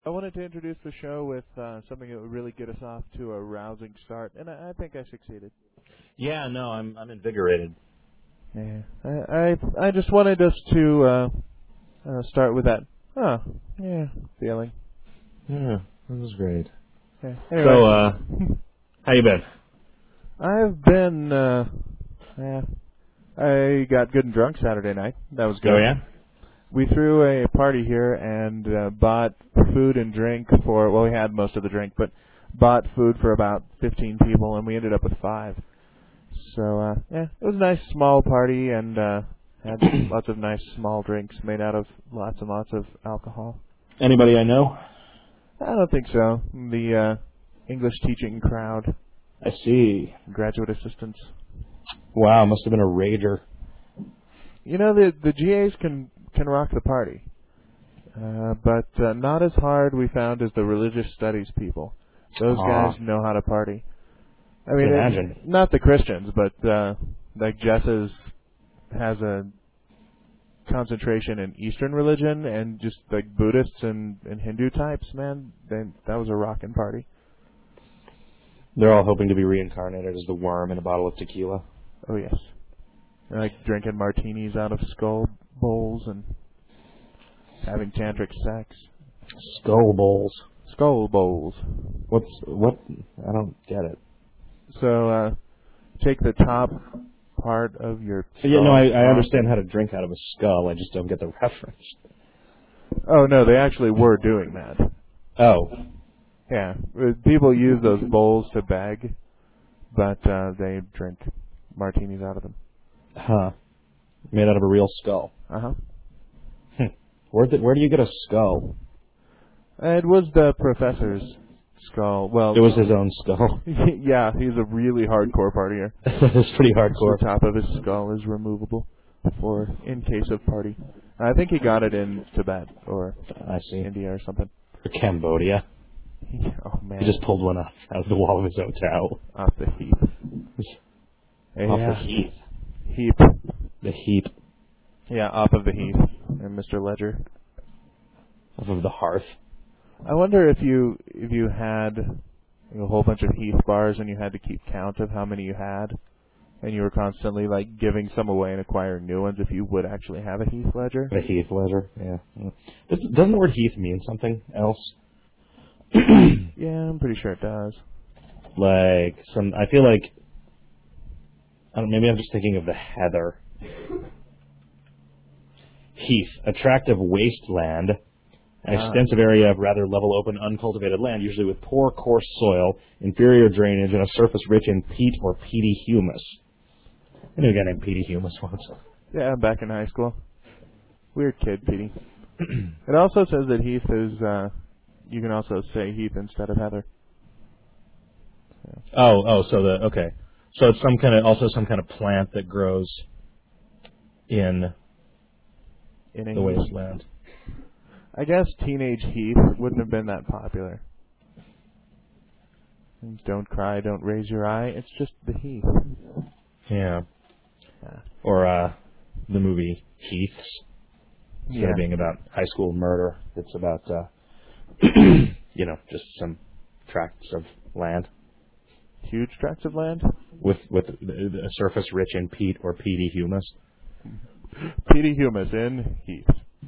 I wanted to introduce the show with something that would really get us off to a rousing start, and I think I succeeded. Yeah, no, I'm invigorated. Yeah, I just wanted us to start with that. Feeling. Yeah, that was great. Yeah. Anyway. So, how you been? I've been. I got good and drunk Saturday night. That was good. Oh yeah. We threw a party here and bought food and drink for. Well, we had most of the drink, but bought food for about 15 people, and we ended up with 5. So, it was a nice small party and had lots of nice small drinks made out of lots and lots of alcohol. Anybody I know? I don't think so. The English teaching crowd. I see. Graduate assistants. Wow, must have been a rager. You know, the GAs can rock the party. But not as hard, we found, as the religious studies people. Those guys know how to party. I mean, imagine. Not the Christians, but like Jess's has a concentration in Eastern religion, and just like Buddhists and Hindu types, man, that was a rockin' party. They're all hoping to be reincarnated as the worm in a bottle of tequila. Oh, yes. They're like drinking martinis out of skull bowls and having tantric sex. Skull bowls. Skull bowls. What? I don't get it. So, take the top part of your skull. Yeah, no, I understand how to drink out of a skull. I just don't get the reference. Oh, no, they actually were doing that. Oh. Yeah. People use those bowls to beg, but they drink martinis out of them. Huh. Made out of a real skull. Uh-huh. Where do you get a skull? It was the professor's skull. Well, it was his own skull. Yeah, he's a really hardcore partier. It's pretty hardcore. The top of his skull is removable in case of party. I think he got it in Tibet or India or something. Or Cambodia. Oh, man. He just pulled one out of the wall of his hotel. Off the heap. Off the heath. Heap. The heap. Yeah, off of the heath. And Mr. Ledger. Off of the hearth. I wonder if you had a whole bunch of Heath bars and you had to keep count of how many you had, and you were constantly like giving some away and acquiring new ones, if you would actually have a Heath ledger. A Heath ledger, yeah. Doesn't the word Heath mean something else? Yeah, I'm pretty sure it does. Like I feel like, I don't know, maybe I'm just thinking of the heather. Heath, attractive wasteland. An extensive area of rather level, open, uncultivated land, usually with poor, coarse soil, inferior drainage, and a surface rich in peat or peaty humus. I knew a guy named Petey Humus once. Yeah, back in high school. Weird kid, Petey. It also says that Heath is, you can also say Heath instead of Heather. Yeah. So it's some kind of plant that grows in the wasteland. I guess Teenage Heath wouldn't have been that popular. Don't cry, don't raise your eye. It's just the Heath. Yeah. Or the movie Heaths. Instead of being about high school murder, it's about, just some tracts of land. Huge tracts of land? With a surface rich in peat or peaty humus. Peaty humus in Heath.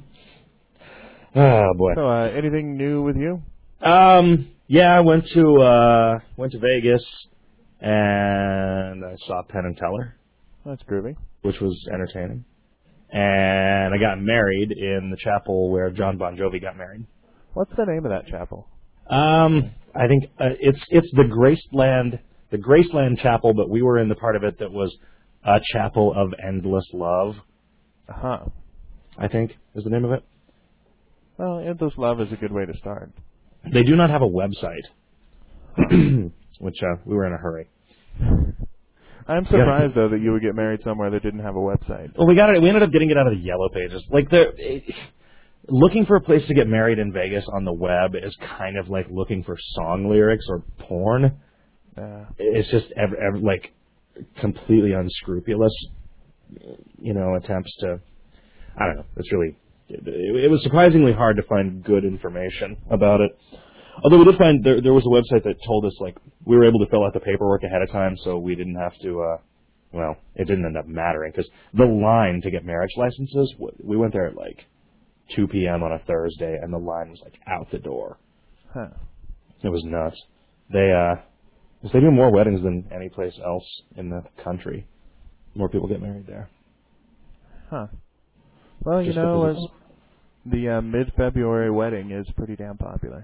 Oh boy. So, anything new with you? Yeah, I went to Vegas and I saw Penn and Teller. That's groovy. Which was entertaining. And I got married in the chapel where John Bon Jovi got married. What's the name of that chapel? I think it's the Graceland Chapel, but we were in the part of it that was a Chapel of Endless Love. Uh-huh. I think is the name of it. Well, Endless Love is a good way to start. They do not have a website, which we were in a hurry. I'm surprised, though, that you would get married somewhere that didn't have a website. Well, we ended up getting it out of the Yellow Pages. Like, looking for a place to get married in Vegas on the web is kind of like looking for song lyrics or porn. It's just like completely unscrupulous, attempts to. I don't know. it was surprisingly hard to find good information about it. Although we did find there was a website that told us, like, we were able to fill out the paperwork ahead of time, so we didn't have to, well, it didn't end up mattering, because the line to get marriage licenses, we went there at, like, 2 p.m. on a Thursday, and the line was, like, out the door. Huh. It was nuts. They do more weddings than any place else in the country. More people get married there. Huh. Well, Just you know, the mid-February wedding is pretty damn popular.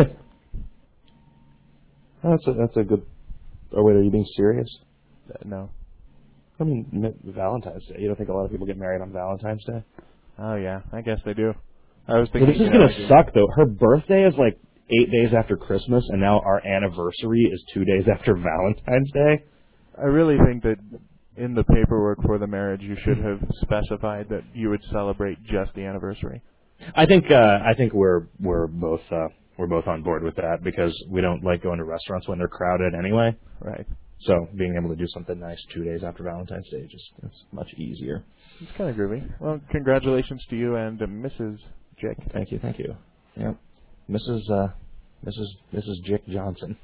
That's a good... Oh, wait, are you being serious? No. I mean, Valentine's Day. You don't think a lot of people get married on Valentine's Day? Oh, yeah. I guess they do. I was thinking... This is going to suck, though. Her birthday is, like, 8 days after Christmas, and now our anniversary is 2 days after Valentine's Day. I really think that in the paperwork for the marriage, you should have specified that you would celebrate just the anniversary. I think we're both on board with that, because we don't like going to restaurants when they're crowded anyway. Right. So being able to do something nice 2 days after Valentine's Day it's much easier. It's kind of groovy. Well, congratulations to you and Mrs. Jick. Thank you. Yeah, Mrs. Jick Johnson.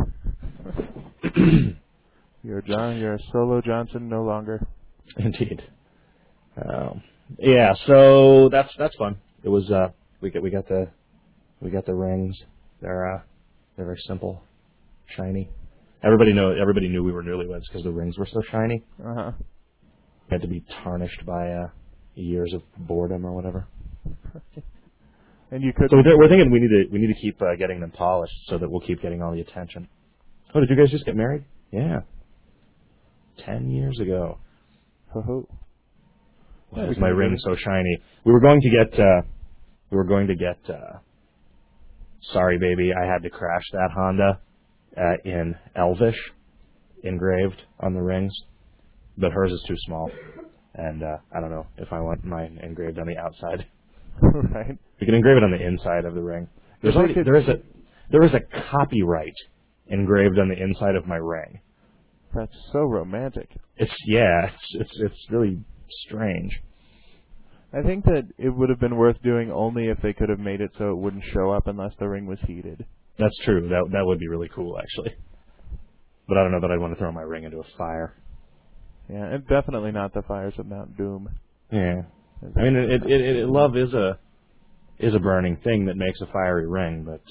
You're a solo Johnson no longer. Indeed. Yeah. So that's fun. It was we got the rings. They're very simple, shiny. Everybody knew we were newlyweds because the rings were so shiny. Uh-huh. Had to be tarnished by years of boredom or whatever. And you could. So we're thinking we need to keep getting them polished so that we'll keep getting all the attention. Oh, did you guys just get married? Yeah. 10 years ago. Ho-ho. Why is my ring so shiny? We were going to get Sorry Baby, I Had to Crash That Honda in Elvish engraved on the rings, but hers is too small, and I don't know if I want mine engraved on the outside. Right. We can engrave it on the inside of the ring. There is a copyright engraved on the inside of my ring. That's so romantic. It's really strange. I think that it would have been worth doing only if they could have made it so it wouldn't show up unless the ring was heated. That's true. That would be really cool, actually. But I don't know that I'd want to throw my ring into a fire. Yeah, and definitely not the fires of Mount Doom. Yeah. I mean, love is a burning thing that makes a fiery ring, but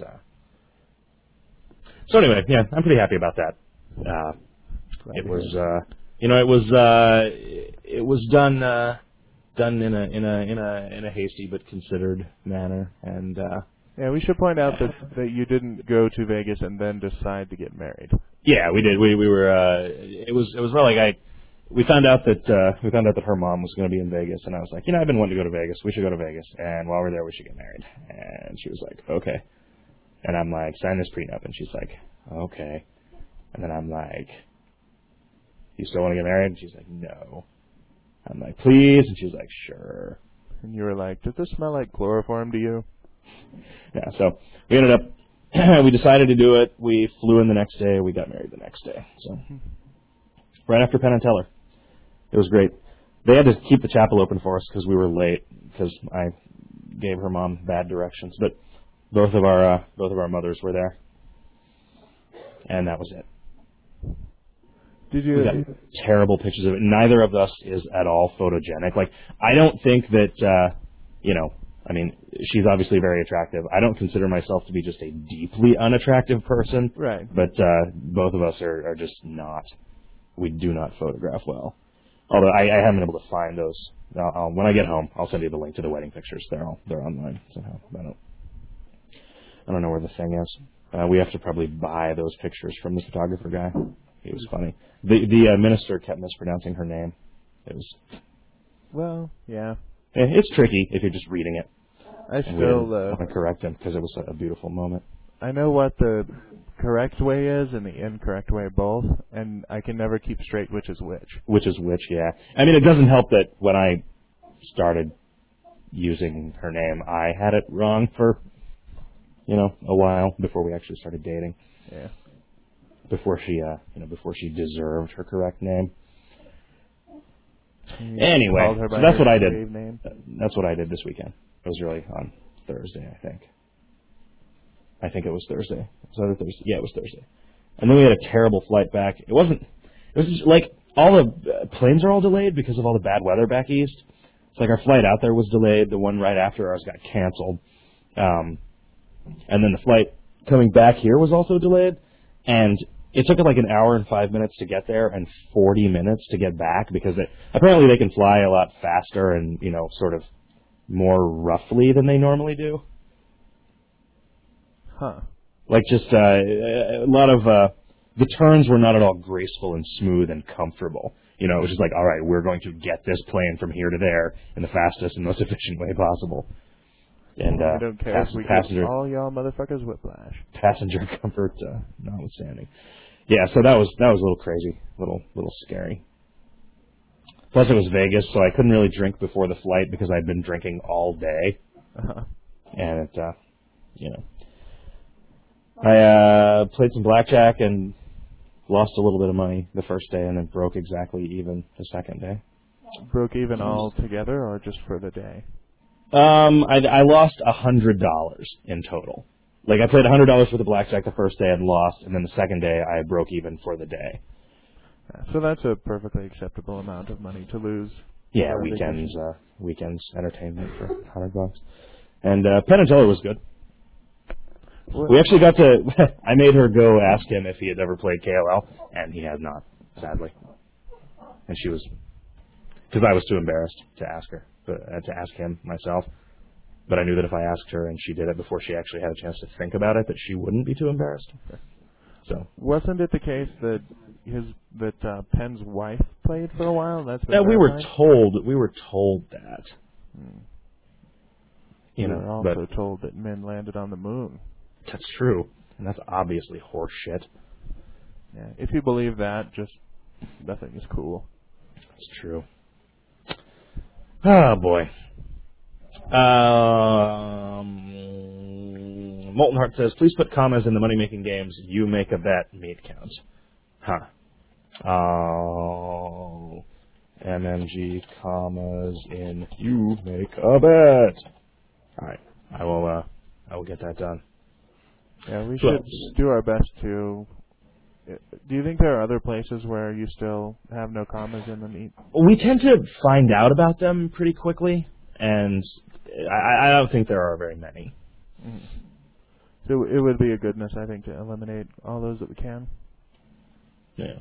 so anyway, yeah, I'm pretty happy about that. It was done in a hasty but considered manner, and yeah, we should point out that you didn't go to Vegas and then decide to get married. Yeah, we did. We were. It was more like we found out that her mom was going to be in Vegas, and I was like, I've been wanting to go to Vegas. We should go to Vegas, and while we're there, we should get married. And she was like, okay. And I'm like, sign this prenup, and she's like, okay. And then I'm like, you still want to get married? And she's like, no. I'm like, please? And she's like, sure. And you were like, does this smell like chloroform to you? Yeah, so we ended up, we decided to do it. We flew in the next day. We got married the next day. So right after Penn and Teller. It was great. They had to keep the chapel open for us because we were late because I gave her mom bad directions. But both of our mothers were there. And that was it. Did you? We got terrible pictures of it. Neither of us is at all photogenic. Like, I don't think that, I mean, she's obviously very attractive. I don't consider myself to be just a deeply unattractive person. Right. But both of us are just not. We do not photograph well. Although I haven't been able to find those. When I get home, I'll send you the link to the wedding pictures. They're online somehow. I don't know where the thing is. We have to probably buy those pictures from the photographer guy. He was funny. The minister kept mispronouncing her name. It was. Well, yeah. It's tricky if you're just reading it. I still want to correct him because it was a beautiful moment. I know what the correct way is and the incorrect way both, and I can never keep straight which is which. Which is which, yeah. I mean, it doesn't help that when I started using her name, I had it wrong for, a while before we actually started dating. Yeah. Before she deserved her correct name. Anyway, Called her by so that's her what I did. slave name. That's what I did this weekend. It was really on Thursday, I think. I think it was Thursday. Was that Thursday? Yeah, it was Thursday. And then we had a terrible flight back. It was just like all the planes are all delayed because of all the bad weather back east. It's like our flight out there was delayed. The one right after ours got canceled. And then the flight coming back here was also delayed. And it took like an hour and 5 minutes to get there and 40 minutes to get back because apparently they can fly a lot faster and, sort of more roughly than they normally do. Huh. Like just a lot of the turns were not at all graceful and smooth and comfortable. It was just like, all right, we're going to get this plane from here to there in the fastest and most efficient way possible. And I don't care if we passenger, give all y'all motherfuckers whiplash. Passenger comfort notwithstanding. Yeah, so that was a little crazy, little scary. Plus, it was Vegas, so I couldn't really drink before the flight because I'd been drinking all day, and it, I played some blackjack and lost a little bit of money the first day, and then broke exactly even the second day. Broke even all together, or just for the day? I lost $100 in total. Like, I played $100 for the blackjack the first day and lost, and then the second day I broke even for the day. So that's a perfectly acceptable amount of money to lose. Yeah, weekends entertainment for $100. And Penn and Teller was good. We actually got to. I made her go ask him if he had ever played KOL, and he had not, sadly. And she was, because I was too embarrassed to ask her, to ask him myself. But I knew that if I asked her and she did it before she actually had a chance to think about it, that she wouldn't be too embarrassed. So wasn't it the case that Penn's wife played for a while? we were told that. We were also told that men landed on the moon. That's true, and that's obviously horse shit. Yeah, if you believe that, just nothing is cool. That's true. Oh boy. Molten Heart says, please put commas in the money-making games. You make a bet, meat count. Oh. MMG commas in you make a bet. All right. I will get that done. Yeah, we should do our best to. Do you think there are other places where you still have no commas in the meat? We tend to find out about them pretty quickly, and I don't think there are very many. Mm. So it would be a goodness, I think, to eliminate all those that we can. Yeah.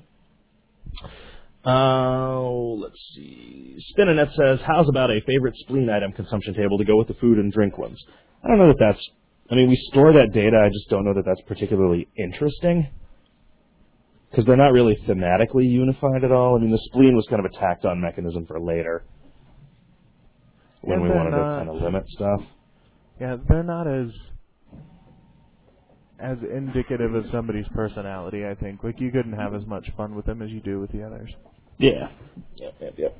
Let's see. Spinanet says, how's about a favorite spleen item consumption table to go with the food and drink ones? I don't know that that's... I mean, we store that data. I just don't know that that's particularly interesting. Because they're not really thematically unified at all. I mean, the spleen was kind of a tacked-on mechanism for later. When we wanted to kind of limit stuff. Yeah, they're not as indicative of somebody's personality, I think. Like, you couldn't have as much fun with them as you do with the others. Yeah. Yep.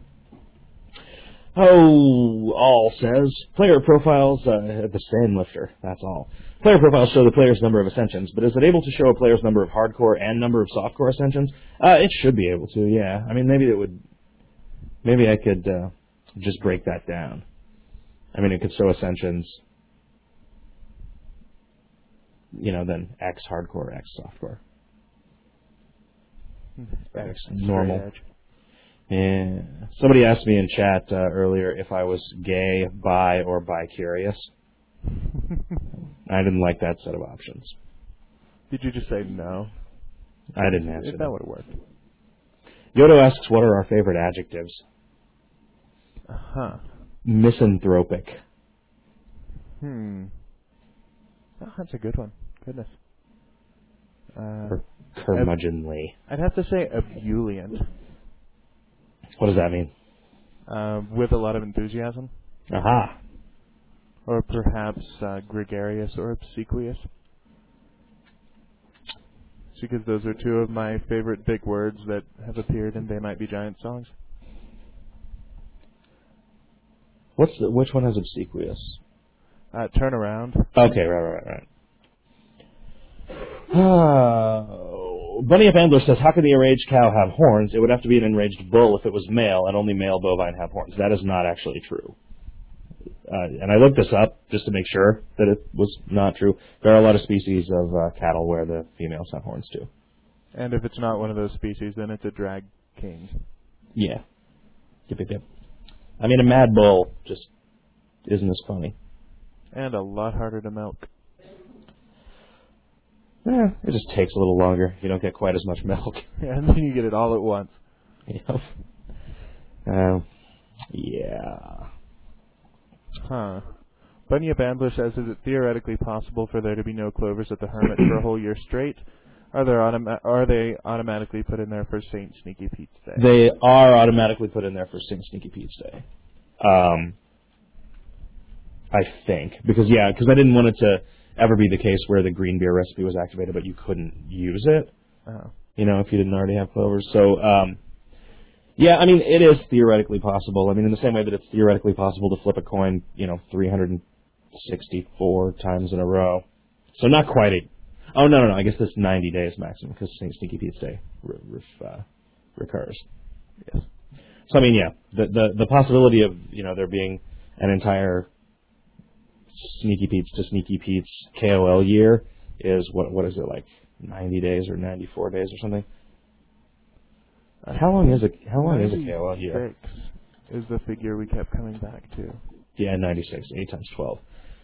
Oh, all says, player profiles, the same lifter, that's all. Player profiles show the player's number of ascensions, but is it able to show a player's number of hardcore and number of softcore ascensions? It should be able to, yeah. I mean, maybe I could just break that down. I mean, it could show ascensions, then X hardcore, X softcore. X normal. Edge. Yeah. Somebody asked me in chat earlier if I was gay, bi, or bi-curious. I didn't like that set of options. Did you just say no? I didn't answer that. Would have worked. Yodo asks, what are our favorite adjectives? Misanthropic. Oh, that's a good one. Goodness. Or curmudgeonly. I'd have to say ebullient. What does that mean? With a lot of enthusiasm. Aha. Or perhaps gregarious or obsequious. Because those are two of my favorite big words that have appeared in They Might Be Giants songs. Which one has obsequious? Turn around. Okay, right. Bunny Up Ambler says, how can the enraged cow have horns? It would have to be an enraged bull if it was male, and only male bovine have horns. That is not actually true. And I looked this up just to make sure that it was not true. There are a lot of species of cattle where the females have horns too. And if it's not one of those species, then it's a drag king. Yeah. Yep, yep, yep. I mean, a mad bull just isn't as funny. And a lot harder to milk. Yeah, it just takes a little longer. You don't get quite as much milk. And then you get it all at once. Yep. Yeah. Huh. Bunny Up Ambler says, is it theoretically possible for there to be no clovers at the Hermit for a whole year straight? Are they automatically put in there for St. Sneaky Pete's Day? They are automatically put in there for St. Sneaky Pete's Day. I think. Because I didn't want it to ever be the case where the green beer recipe was activated, but you couldn't use it. Oh. If you didn't already have clovers. So, it is theoretically possible. I mean, in the same way that it's theoretically possible to flip a coin, 364 times in a row. So not quite Oh, no. I guess that's 90 days maximum because St. Sneaky Pete's Day recurs. Yes. So, the possibility of, there being an entire Sneaky Pete's to Sneaky Pete's KOL year is, what is it, like 90 days or 94 days or something? How long is a KOL year? 96 is the figure we kept coming back to. Yeah, 96, 8 times 12.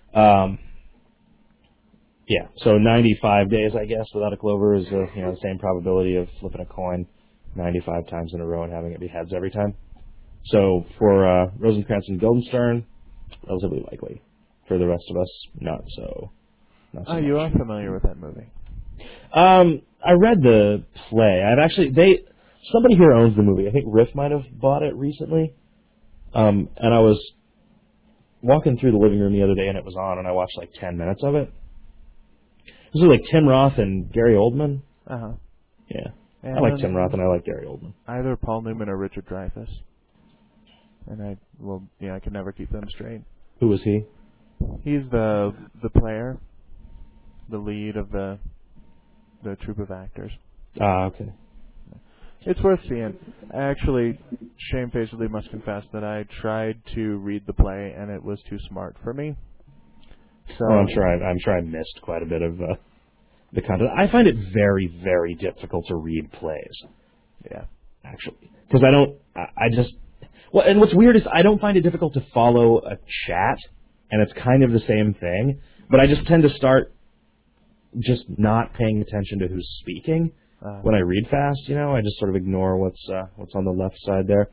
So 95 days, I guess, without a clover is the same probability of flipping a coin 95 times in a row and having it be heads every time. So for Rosencrantz and Guildenstern, relatively likely. For the rest of us, not so much. You are familiar with that movie. I read the play. Somebody here owns the movie. I think Riff might have bought it recently. And I was walking through the living room the other day and it was on and I watched like 10 minutes of it. This is like Tim Roth and Gary Oldman. Uh-huh. Yeah. I like Tim Roth and I like Gary Oldman. Either Paul Newman or Richard Dreyfuss. And I can never keep them straight. Who was he? He's the player, the lead of the troupe of actors. Ah, okay. It's worth seeing. I actually shamefacedly must confess that I tried to read the play and it was too smart for me. So I'm sure I missed quite a bit of the content. I find it very, very difficult to read plays. Yeah. Actually, because and what's weird is I don't find it difficult to follow a chat, and it's kind of the same thing, but I just tend to start just not paying attention to who's speaking when I read fast. I just sort of ignore what's on the left side there.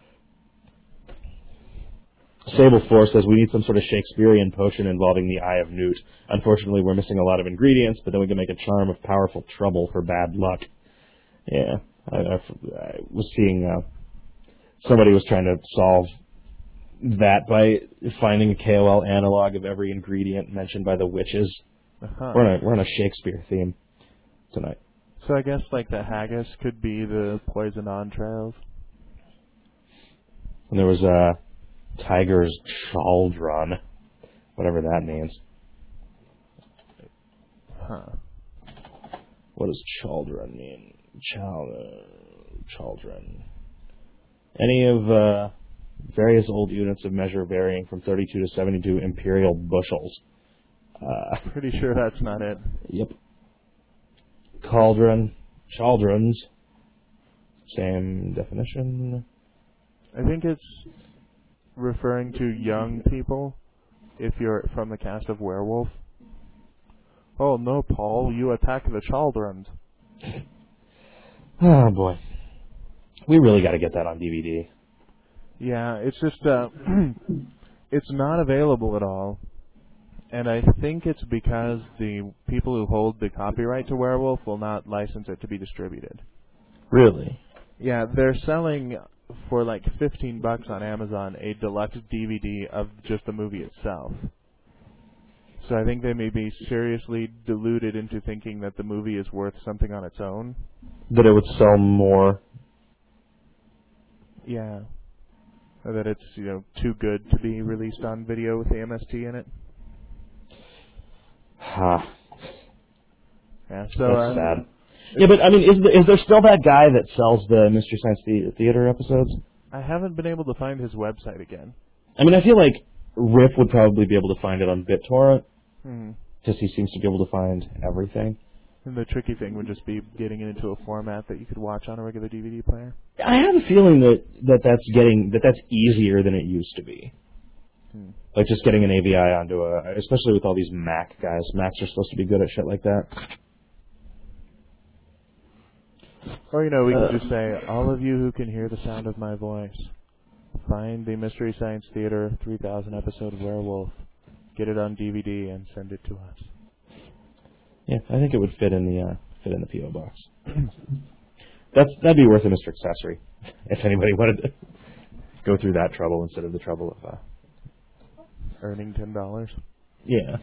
Sable Force says we need some sort of Shakespearean potion involving the Eye of Newt. Unfortunately, we're missing a lot of ingredients, but then we can make a charm of powerful trouble for bad luck. Yeah, I was seeing somebody was trying to solve that by finding a KOL analog of every ingredient mentioned by the witches. Uh-huh. We're on a Shakespeare theme tonight. So I guess like the haggis could be the poison entrails. And there was Tiger's Chaldron, whatever that means. Huh. What does Chaldron mean? Chaldron. Any of various old units of measure varying from 32 to 72 imperial bushels. Pretty sure that's not it. Yep. Cauldron. Chaldrons. Same definition. I think it's referring to young people if you're from the cast of Werewolf. Oh no, Paul, you attack the Chaldrons. Oh boy. We really got to get that on DVD. Yeah, it's just it's not available at all. And I think it's because the people who hold the copyright to Werewolf will not license it to be distributed. Really? Yeah, they're selling for like $15 on Amazon a deluxe DVD of just the movie itself. So I think they may be seriously deluded into thinking that the movie is worth something on its own. That it would sell more? Yeah. Or that it's, too good to be released on video with the MST in it. Ha. Yeah, so that's sad. Yeah, but I mean, is there still that guy that sells the Mystery Science Theater episodes? I haven't been able to find his website again. I mean, I feel like Riff would probably be able to find it on BitTorrent Hmm. because he seems to be able to find everything. And the tricky thing would just be getting it into a format that you could watch on a regular DVD player. I have a feeling that's easier than it used to be. Like just getting an AVI onto especially with all these Mac guys. Macs are supposed to be good at shit like that. Or, we could just say, all of you who can hear the sound of my voice, find the Mystery Science Theater 3000 episode Werewolf, get it on DVD, and send it to us. Yeah, I think it would fit in the PO box. That'd be worth a Mr. Accessory if anybody wanted to go through that trouble instead of the trouble of earning $10. Yeah.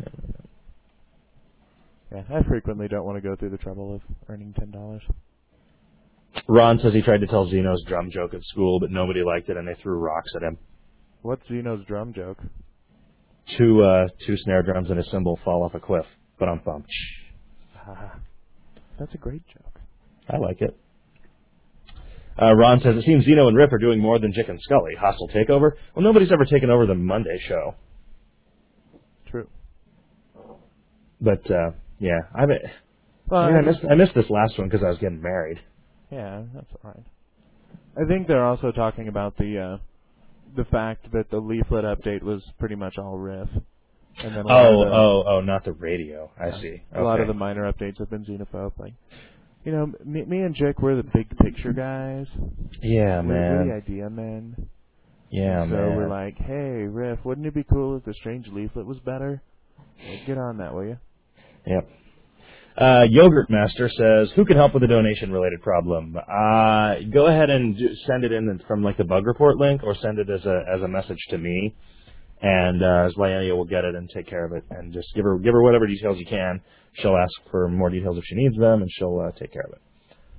Yeah, I frequently don't want to go through the trouble of earning $10. Ron says he tried to tell Zeno's drum joke at school, but nobody liked it, and they threw rocks at him. What's Zeno's drum joke? Two snare drums and a cymbal fall off a cliff. But I'm bummed. That's a great joke. I like it. Ron says, it seems Zeno and Rip are doing more than Jick and Scully. Hostile takeover? Well, nobody's ever taken over the Monday show. True. But, yeah. I missed this last one because I was getting married. Yeah, that's all right. I think they're also talking about the fact that the leaflet update was pretty much all Riff. And then not the radio. I see. A lot of the minor updates have been xenophobe. Like, me and Jick, we're the big picture guys. Yeah, man. We're the idea men. Yeah, so man. So we're like, hey, Riff, wouldn't it be cool if the Strange Leaflet was better? Get on that, will you? Yep. Yogurt Master says, who can help with a donation-related problem? Go ahead and send it in from like the bug report link, or send it as a message to me. And Zlayania will get it and take care of it, and just give her whatever details you can. She'll ask for more details if she needs them, and she'll take care of it.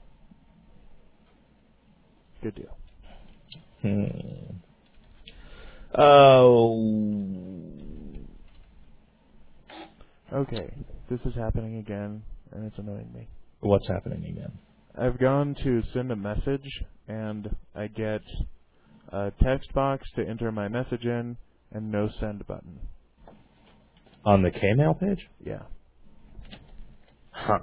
Good deal. Okay, this is happening again, and it's annoying me. What's happening again? I've gone to send a message, and I get a text box to enter my message in, and no send button. On the Kmail page? Yeah. Huh.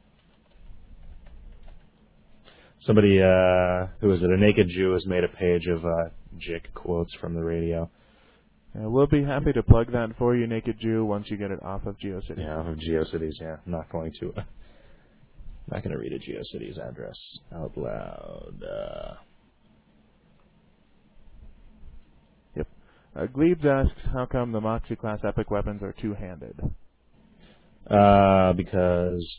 Somebody, who is it? A Naked Jew has made a page of Jick quotes from the radio. Yeah, we'll be happy to plug that for you, Naked Jew, once you get it off of GeoCities. Yeah, off of GeoCities, yeah. I'm not going to read a GeoCities address out loud. Yep. Gleebs asks, how come the Moxie-class epic weapons are two-handed? Because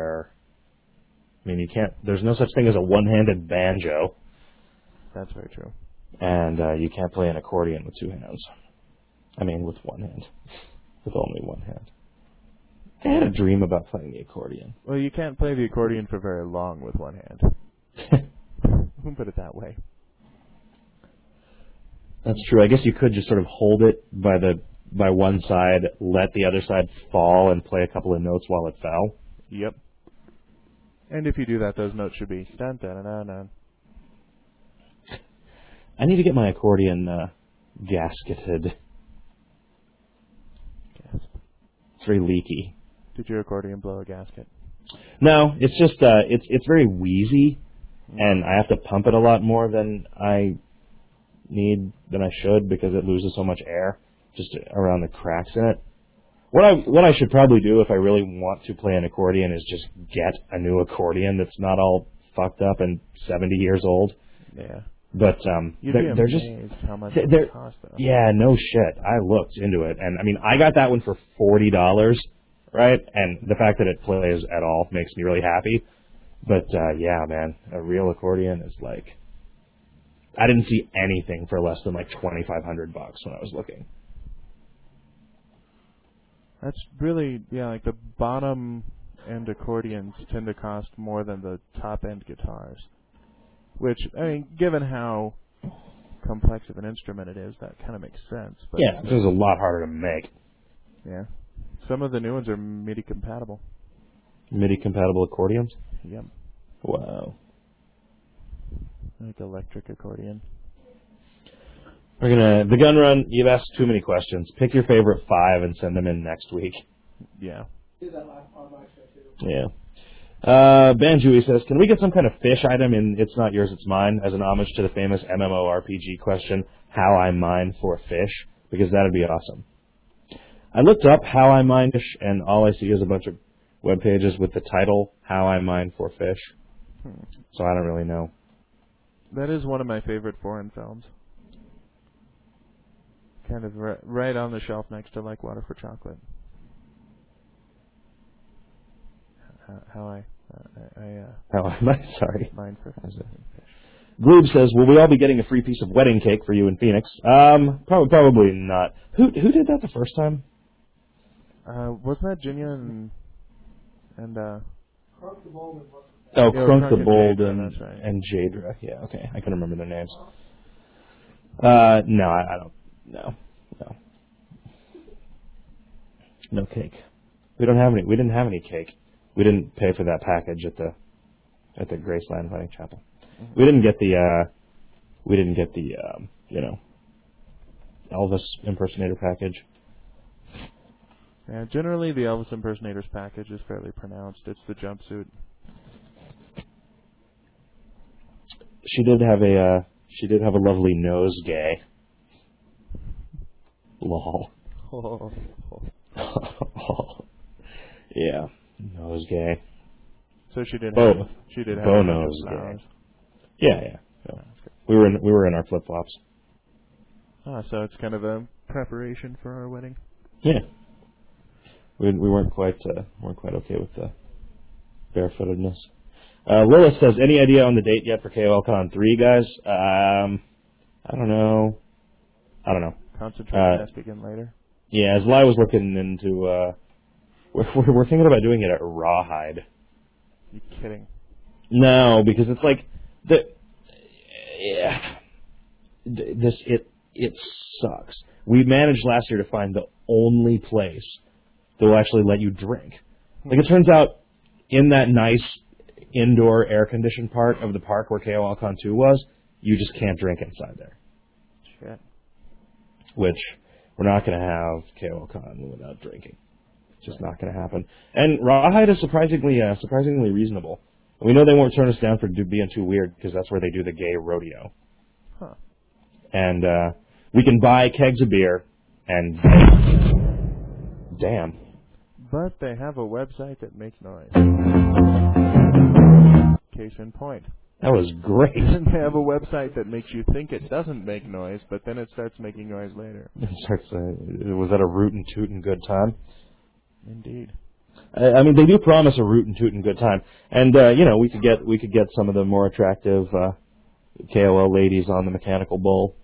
there's no such thing as a one-handed banjo. That's very true. And you can't play an accordion with two hands. I mean, with one hand. With only one hand. I had a dream about playing the accordion. Well, you can't play the accordion for very long with one hand. We'll put it that way. That's true. I guess you could just sort of hold it by one side, let the other side fall, and play a couple of notes while it fell. Yep. And if you do that, those notes should be dun dun dun dun. I need to get my accordion gasketed. Gasp. It's very leaky. Did your accordion blow a gasket? No, it's just it's very wheezy, and I have to pump it a lot more than I should because it loses so much air just around the cracks in it. What I should probably do if I really want to play an accordion is just get a new accordion that's not all fucked up and 70 years old. Yeah. But they're just how much it cost though. Yeah, no shit. I looked into it, and I mean I got that one for $40, right? And the fact that it plays at all makes me really happy. But yeah, man, a real accordion is like I didn't see anything for less than like $2,500 when I was looking. That's really, like the bottom end accordions tend to cost more than the top end guitars. Which, I mean, given how complex of an instrument it is, that kind of makes sense. But yeah, it was a lot harder to make. Yeah. Some of the new ones are MIDI compatible. MIDI-compatible accordions? Yep. Wow. Like electric accordion. The gun run, you've asked too many questions. Pick your favorite 5 and send them in next week. Yeah. Yeah. Banjui says, can we get some kind of fish item in It's Not Yours, It's Mine as an homage to the famous MMORPG question, How I Mine for Fish? Because that would be awesome. I looked up How I Mine Fish, and all I see is a bunch of web pages with the title, How I Mine for Fish. So I don't really know. That is one of my favorite foreign films. Kind of right on the shelf next to like Water for Chocolate. How I Sorry. mine for fish. Gloob says, will we all be getting a free piece of wedding cake for you in Phoenix? Probably not. Who did that the first time? Wasn't that Jinya and Crunk the Bold right. and Jadra. Yeah, okay. I can remember their names. No, I don't. No cake. We didn't have any cake. We didn't pay for that package at the Graceland Wedding Chapel. Mm-hmm. We didn't get the Elvis impersonator package. Yeah, generally the Elvis impersonators package is fairly pronounced. It's the jumpsuit. She did have a lovely nosegay. Lol. Yeah, nosegay. So she did. Both. She did have Bow nosegay. Yeah. We were in our flip flops. So it's kind of a preparation for our wedding. Yeah. We weren't quite okay with the barefootedness. Lilith says, any idea on the date yet for KOLCon 3, guys? I don't know. Concentrate test again later. Yeah, as Lai was looking into, we're thinking about doing it at Rawhide. You kidding? No, because it's like it sucks. We managed last year to find the only place that will actually let you drink. Like, it turns out, in that nice indoor air-conditioned part of the park where KOLCon 2 was, you just can't drink inside there. Shit. Which, we're not going to have KOLCon without drinking. It's just not going to happen. And Rawhide is surprisingly reasonable. We know they won't turn us down for being too weird, because that's where they do the gay rodeo. Huh. And we can buy kegs of beer, and damn. But they have a website that makes noise. Case in point. That was great. They have a website that makes you think it doesn't make noise, but then it starts making noise later. It starts. Was that a rootin' tootin' good time? Indeed. I mean, they do promise a rootin' tootin' good time, and we could get some of the more attractive KOL ladies on the mechanical bull.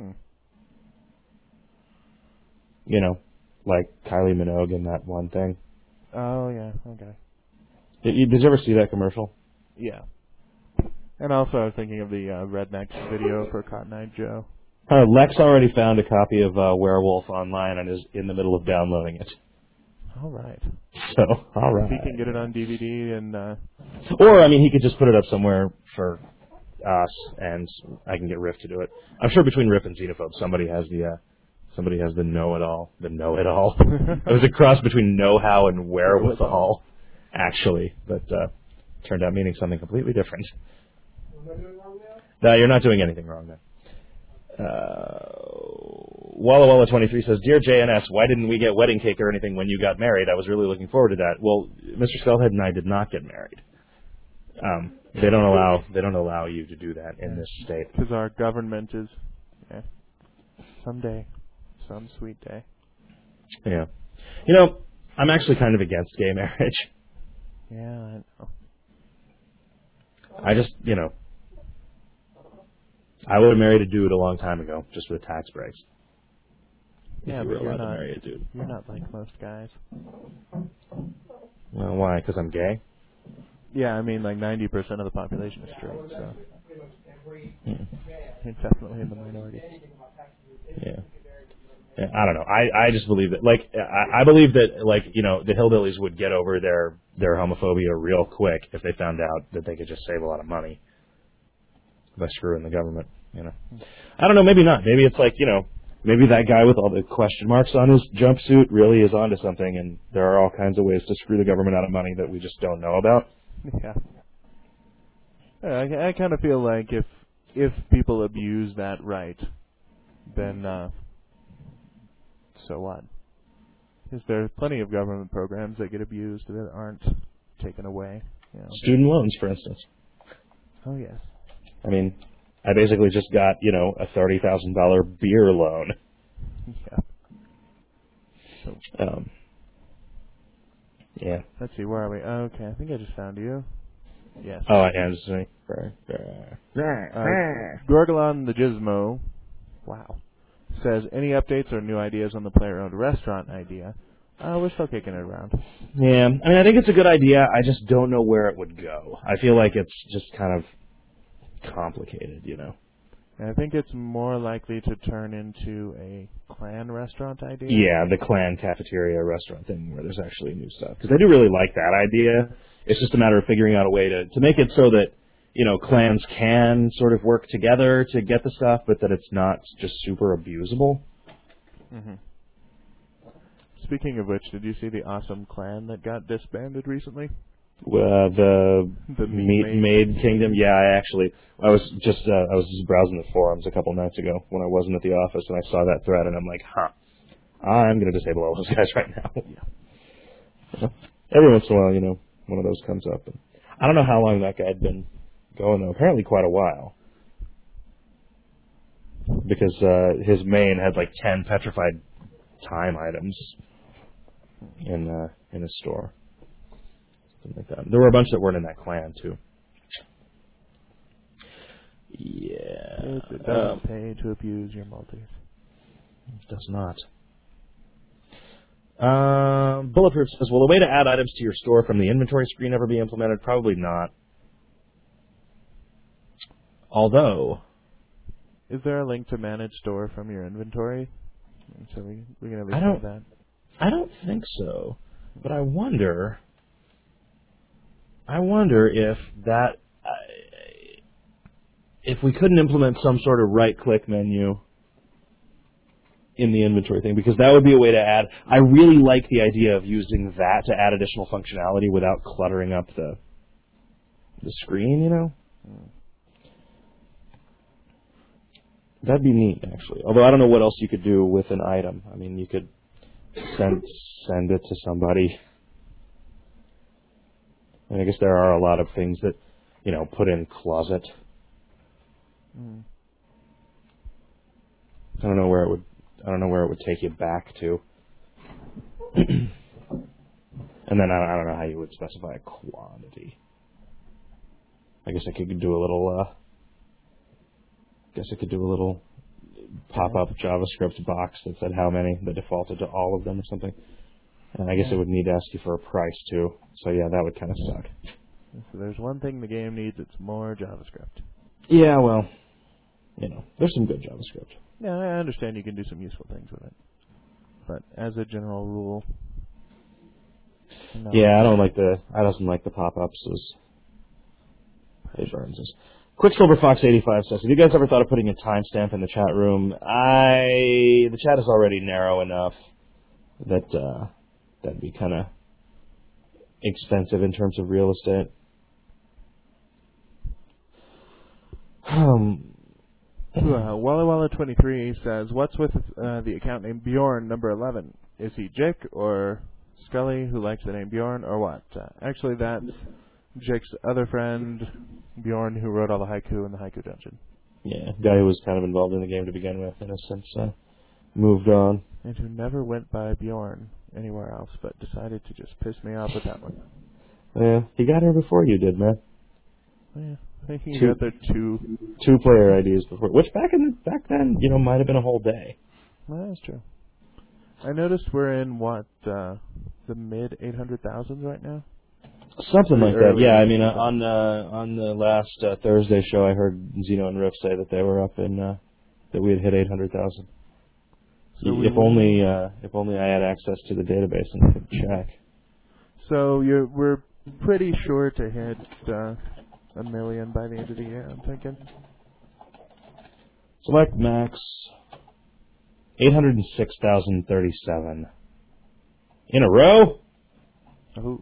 Like Kylie Minogue in that one thing. Oh yeah, okay. Did you ever see that commercial? Yeah. And also, I was thinking of the Rednecks video for Cotton Eye Joe. Lex already found a copy of Werewolf online and is in the middle of downloading it. All right. So, all right. If he can get it on DVD and... Or, I mean, he could just put it up somewhere for us, and I can get Riff to do it. I'm sure between Riff and Xenophobe, somebody has the know-it-all. The know-it-all. It was a cross between know-how and wherewithal, actually, but turned out meaning something completely different. Am I doing wrong now? No, you're not doing anything wrong there. Walla Walla 23 says, Dear JNS, why didn't we get wedding cake or anything when you got married? I was really looking forward to that. Well, Mr. Skullhead and I did not get married. They don't allow you to do that in this state. Because our government is, someday, some sweet day. Yeah. I'm actually kind of against gay marriage. Yeah, I know. I just, I would have married a dude a long time ago, just for the tax breaks. Yeah, if you but were you're allowed not, to marry a dude. You're not like most guys. Well, why? Because I'm gay? Yeah, I mean, like 90% of the population is straight, so you're definitely in the minority. Yeah. I don't know. I just believe that, like, I believe that, like, you know, the hillbillies would get over their homophobia real quick if they found out that they could just save a lot of money by screwing the government, you know. I don't know, maybe not. Maybe it's like, you know, maybe that guy with all the question marks on his jumpsuit really is onto something, and there are all kinds of ways to screw the government out of money that we just don't know about. Yeah. I kind of feel like if people abuse that right, then so what? Because there are plenty of government programs that get abused that aren't taken away. You know. Student loans, for instance. Oh, yes. I mean, I basically just got, you know, a $30,000 beer loan. Yeah. Yeah. Let's see, where are we? Okay, I think I just found you. Yes. Oh, I am. Sorry. Gorgolon the Gizmo, wow, says, any updates or new ideas on the player-owned restaurant idea? We're still kicking it around. Yeah, I mean, I think it's a good idea. I just don't know where it would go. I feel like it's just kind of complicated, you know. And I think it's more likely to turn into a clan restaurant idea. Yeah, the clan cafeteria restaurant thing where there's actually new stuff. Because I do really like that idea. It's just a matter of figuring out a way to make it so that, you know, clans can sort of work together to get the stuff, but that it's not just super abusable. Mm-hmm. Speaking of which, did you see the awesome clan that got disbanded recently? The Meat Maid Kingdom. Yeah, I was just browsing the forums a couple nights ago when I wasn't at the office, and I saw that thread, and I'm like, I'm going to disable all those guys right now. Yeah. Every once in a while, you know, one of those comes up. I don't know how long that guy had been going, though. Apparently quite a while. Because his main had like 10 petrified time items in his store. Something like that. There were a bunch that weren't in that clan, too. Yeah. It doesn't pay to abuse your multis. It does not. Bulletproof says, will the way to add items to your store from the inventory screen ever be implemented? Probably not. Although... Is there a link to manage store from your inventory? So we can at least have that. I don't think so. But I wonder if that... if we couldn't implement some sort of right-click menu in the inventory thing, because that would be a way to add... I really like the idea of using that to add additional functionality without cluttering up the screen, you know? That'd be neat, actually. Although I don't know what else you could do with an item. I mean, you could send it to somebody. And I guess there are a lot of things that, you know, put in closet. I don't know where it would take you back to. And then I don't know how you would specify a quantity. I guess I could do a little pop-up JavaScript box that said how many, that defaulted to all of them or something. And I guess it would need to ask you for a price, too. So, yeah, that would kind of suck. So there's one thing the game needs, it's more JavaScript. Yeah, well, you know, there's some good JavaScript. Yeah, I understand you can do some useful things with it. But as a general rule... No. Yeah, I don't like the pop-ups as it burns us. Quicksilver Fox 85 says, have you guys ever thought of putting a timestamp in the chat room? The chat is already narrow enough that that'd be kind of expensive in terms of real estate. Walla23 says, what's with the account name Bjorn number 11? Is he Jick or Scully who likes the name Bjorn or what? Actually, that's Jick's other friend, Bjorn, who wrote all the haiku in the Haiku Dungeon. Yeah, guy who was kind of involved in the game to begin with and has since moved on. And who never went by Bjorn anywhere else, but decided to just piss me off with that one. Yeah, he got here before you did, man. Yeah, I think he got there two player IDs before, which back then, you know, might have been a whole day. Well, that's true. I noticed we're in the mid 800,000s right now. Something like that, yeah. I mean, on the last Thursday show, I heard Zeno and Riff say that they were up in that we had hit 800,000. So if only I had access to the database and could check. So we're pretty sure to hit 1 million by the end of the year, I'm thinking. Select max 806,037 in a row. Oh.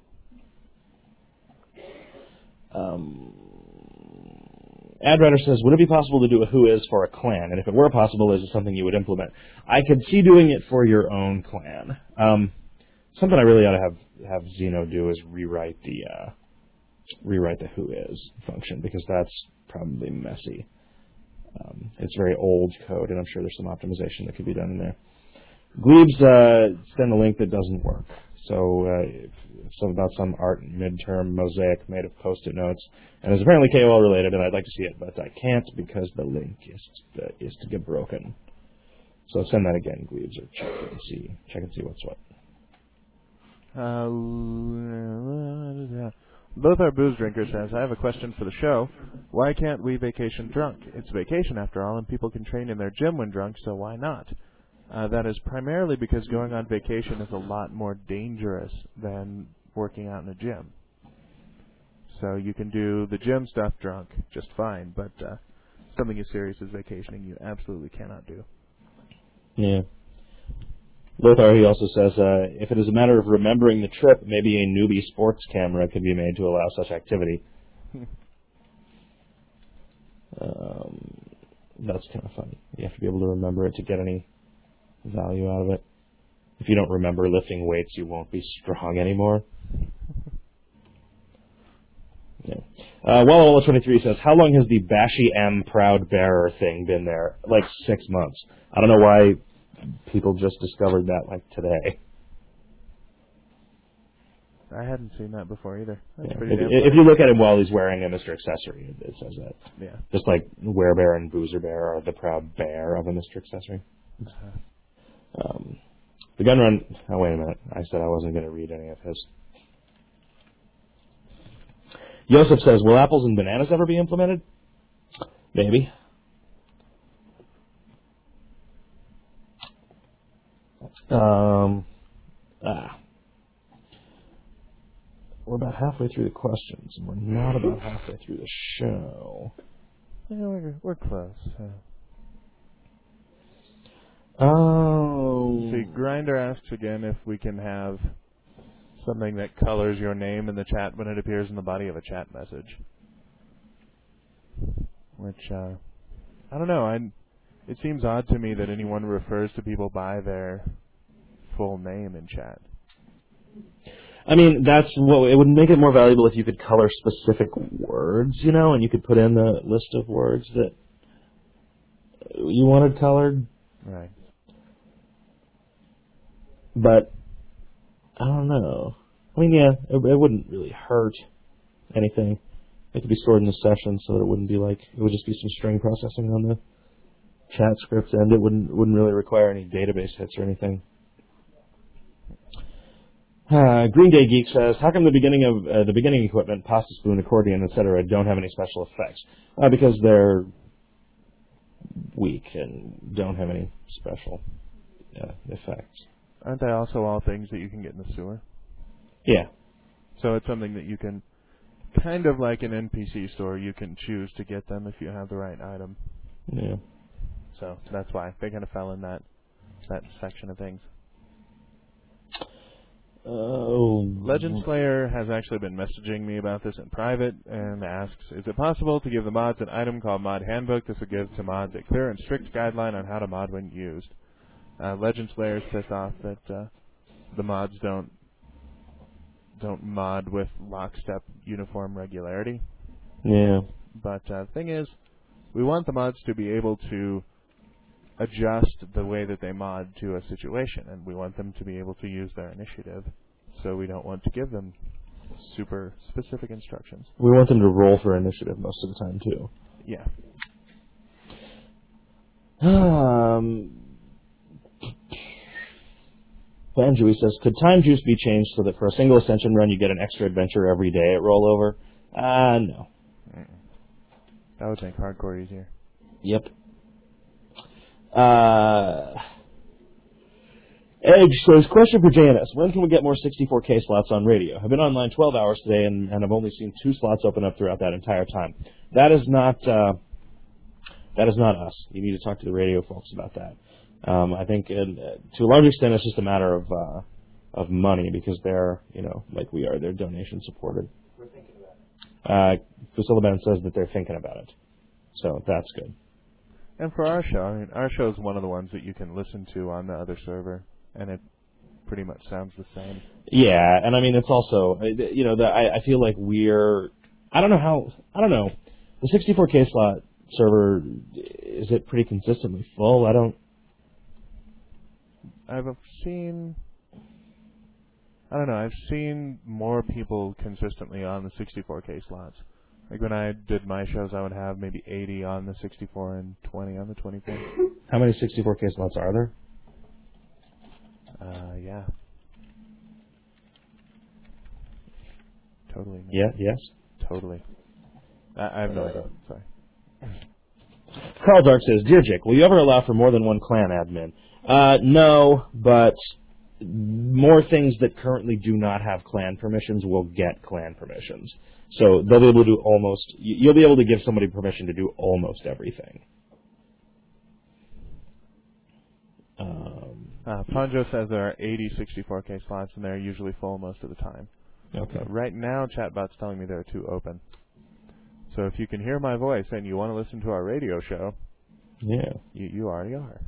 AdWriter says, would it be possible to do a Who Is for a clan? And if it were possible, is it something you would implement? I could see doing it for your own clan. Something I really ought to have Xeno do is rewrite the Who Is function, because that's probably messy. It's very old code, and I'm sure there's some optimization that could be done in there. Glebes sent a link that doesn't work. So something about some art midterm mosaic made of Post-it notes, and it's apparently KOL related, and I'd like to see it, but I can't because the link is to get broken. So send that again, Glebes, or check and see what's what. Lothar Booze Drinker says, I have a question for the show. Why can't we vacation drunk? It's vacation after all, and people can train in their gym when drunk, so why not? That is primarily because going on vacation is a lot more dangerous than working out in a gym. So you can do the gym stuff drunk just fine, but something as serious as vacationing you absolutely cannot do. Yeah. Lothar, he also says, if it is a matter of remembering the trip, maybe a newbie sports camera could be made to allow such activity. That's kind of funny. You have to be able to remember it to get any value out of it. If you don't remember lifting weights, you won't be strong anymore. Yeah. Walla23 says, how long has the Bashy M Proud Bearer thing been there? Like 6 months. I don't know why people just discovered that like today. I hadn't seen that before either. That's Yeah. pretty damn If you look at him while he's wearing a Mr. Accessory, it says that. Yeah. Just like Werebear and Boozer Bear are the proud bear of a Mr. Accessory. The gun run... Oh, wait a minute. I said I wasn't going to read any of his. Joseph says, will apples and bananas ever be implemented? Maybe. We're about halfway through the questions, and we're not about halfway through the show. Yeah, we're close. Oh. See, Grinder asks again if we can have something that colors your name in the chat when it appears in the body of a chat message. Which, I don't know. It seems odd to me that anyone refers to people by their full name in chat. I mean, that's what it would make it more valuable if you could color specific words, and you could put in the list of words that you wanted colored. Right. But I don't know. I mean, yeah, it wouldn't really hurt anything. It could be stored in the session so that it wouldn't be like it would just be some string processing on the chat script, and it wouldn't really require any database hits or anything. Green Day Geek says, how come the beginning equipment, pasta spoon, accordion, etc., don't have any special effects? Because they're weak and don't have any special effects. Aren't they also all things that you can get in the sewer? Yeah. So it's something that you can, kind of like an NPC store, you can choose to get them if you have the right item. Yeah. So that's why they kind of fell in that section of things. Legend Slayer has actually been messaging me about this in private and asks, is it possible to give the mods an item called Mod Handbook? This would give to mods a clear and strict guideline on how to mod when used. Legend Slayer's pissed off that the mods don't mod with lockstep uniform regularity. Yeah. But the thing is, we want the mods to be able to adjust the way that they mod to a situation, and we want them to be able to use their initiative. So we don't want to give them super specific instructions. We want them to roll for initiative most of the time, too. Yeah. Banjo says, could time juice be changed so that for a single ascension run you get an extra adventure every day at rollover? No. That would make hardcore easier. Yep. Edge says, question for JNS. When can we get more 64K slots on radio? I've been online 12 hours today, and I've only seen 2 slots open up throughout that entire time. That is not us. You need to talk to the radio folks about that. I think to a large extent it's just a matter of money because they're, like we are, they're donation supported. We're thinking about it. Priscilla Ben says that they're thinking about it. So that's good. And for our show, our show is one of the ones that you can listen to on the other server, and it pretty much sounds the same. Yeah, and I mean it's also, I feel like I don't know. The 64K slot server, is it pretty consistently full? I've seen more people consistently on the 64K slots. Like when I did my shows, I would have maybe 80 on the 64 and 20 on the 24. How many 64K slots are there? Yeah. Totally. No. Yeah, yes? Totally. I have no idea. Sorry. Carl Dark says, Dear Jake, will you ever allow for more than one clan admin? No, but more things that currently do not have clan permissions will get clan permissions. So they'll be able to do you'll be able to give somebody permission to do almost everything. Ponjo says there are 80 64K slots, and they're usually full most of the time. Okay. Right now, Chatbot's telling me there are 2 open. So if you can hear my voice and you want to listen to our radio show, yeah, you already are.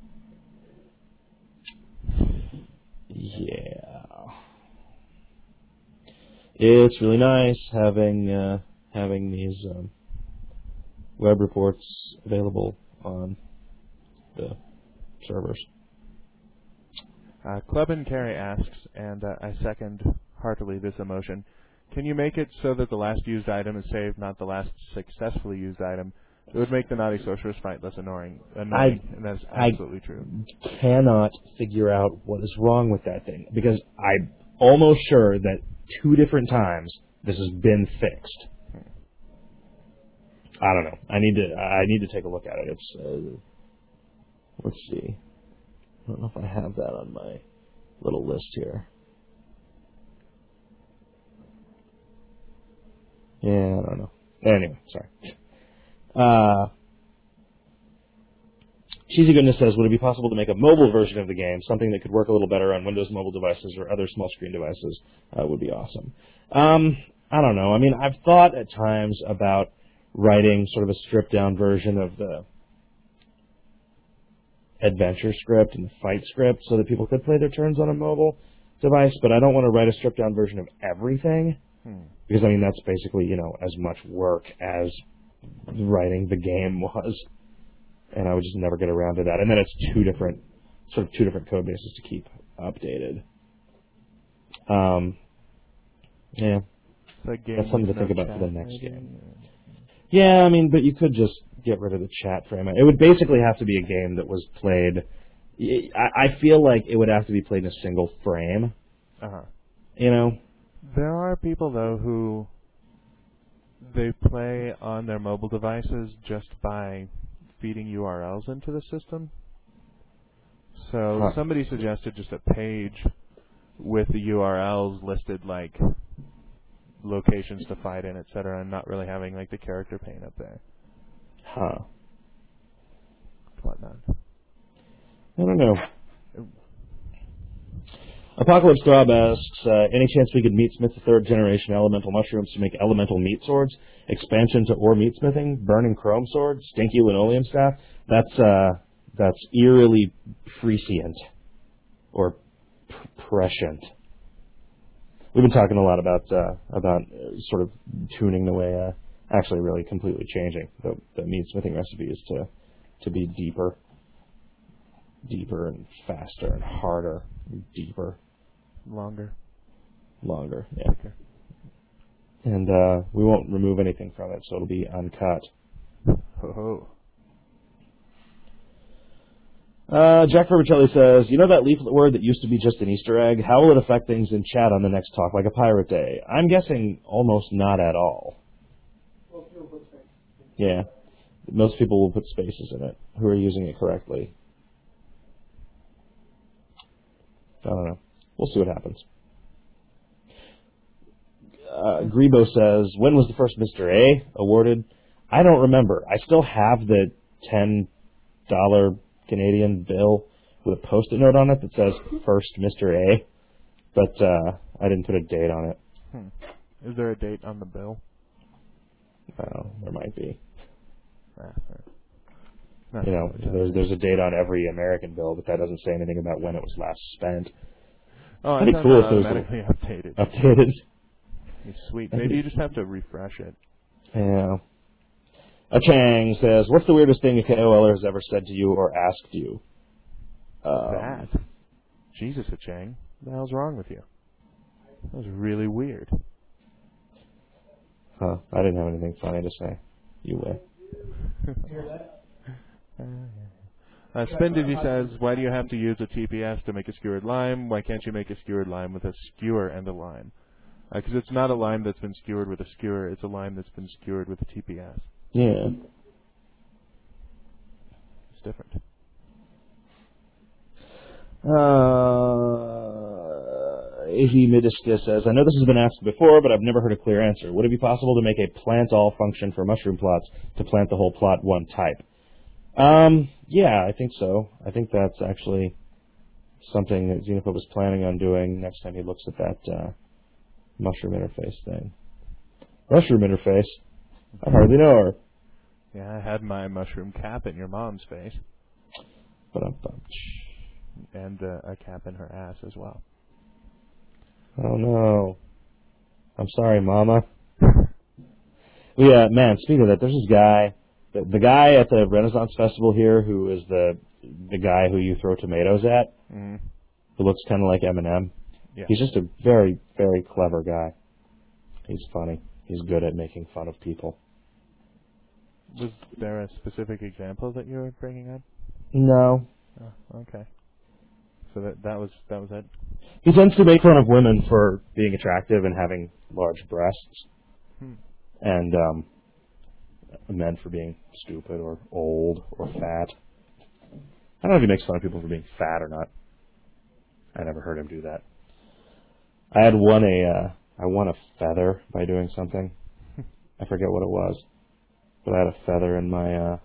Yeah. It's really nice having these web reports available on the servers. Club and Carey asks, and I second heartily this emotion, can you make it so that the last used item is saved, not the last successfully used item? It would make the Naughty Sorceress fight less annoying, and that's absolutely true. I cannot figure out what is wrong with that thing, because I'm almost sure that 2 different times this has been fixed. I don't know. I need to take a look at it. It's let's see. I don't know if I have that on my little list here. Yeah, I don't know. Anyway, sorry. Cheesy Goodness says, would it be possible to make a mobile version of the game, something that could work a little better on Windows mobile devices or other small screen devices? Would be awesome. I don't know. I mean, I've thought at times about writing sort of a stripped-down version of the adventure script and the fight script so that people could play their turns on a mobile device, but I don't want to write a stripped-down version of everything. Because, I mean, that's basically, as much work as writing the game was. And I would just never get around to that. And then it's two different code bases to keep updated. Yeah. That's something to think about for the next game. Yeah, I mean, but you could just get rid of the chat frame. It would basically have to be a game that was played... I feel like it would have to be played in a single frame. Uh-huh. There are people, though, who they play on their mobile devices just by feeding URLs into the system. So somebody suggested just a page with the URLs listed, like locations to fight in, etc., and not really having like the character pane up there. Whatnot. I don't know. Apocalypse Throb asks, any chance we could meat smith the 3rd generation elemental mushrooms to make elemental meat swords? Expansion to ore meat smithing? Burning chrome sword? Stinky linoleum staff? That's eerily prescient. Or prescient. We've been talking a lot about sort of tuning the way, actually really completely changing the meat smithing recipes to be deeper and faster and harder and deeper. Longer, yeah. Okay. And we won't remove anything from it, so it'll be uncut. Ho Jack Vermicelli says, that leaflet word that used to be just an Easter egg, how will it affect things in chat on the next talk, like a pirate day? I'm guessing almost not at all. Most people put spaces. Yeah. Most people will put spaces in it who are using it correctly. I don't know. We'll see what happens. Grebo says, when was the first Mr. A awarded? I don't remember. I still have the $10 Canadian bill with a Post-it note on it that says first Mr. A, but I didn't put a date on it. Is there a date on the bill? Oh, there might be. No, you know, there's a date on every American bill, but that doesn't say anything about when it was last spent. Oh, It'd be cool if it was automatically updated. Updated. Sweet. Maybe you just have to refresh it. Yeah. A Chang says, what's the weirdest thing a KOLer has ever said to you or asked you? That. Jesus, a Chang. What the hell's wrong with you? That was really weird. Huh. I didn't have anything funny to say. You will. Hear that? Spindivy says, why do you have to use a TPS to make a skewered lime? Why can't you make a skewered lime with a skewer and a lime? Because it's not a lime that's been skewered with a skewer. It's a lime that's been skewered with a TPS. Yeah. It's different. A.V. Midiscus says, I know this has been asked before, but I've never heard a clear answer. Would it be possible to make a plant all function for mushroom plots to plant the whole plot one type? Yeah, I think so. I think that's actually something that Xenophobe is planning on doing next time he looks at that mushroom interface thing. Mushroom interface? I hardly know her. Yeah, I had my mushroom cap in your mom's face. And a cap in her ass as well. Oh no. I'm sorry, Mama. Yeah, man, speaking of that, there's this guy, the guy at the Renaissance Festival here who is the guy who you throw tomatoes at, who looks kind of like Eminem. Yeah. He's just a very, very clever guy. He's funny. He's good at making fun of people. Was there a specific example that you were bringing up? No. Oh, okay. So that was it? He tends to make fun of women for being attractive and having large breasts. And men for being stupid or old or fat. I don't know if he makes fun of people for being fat or not. I never heard him do that. I won a feather by doing something. I forget what it was. But I had a feather in my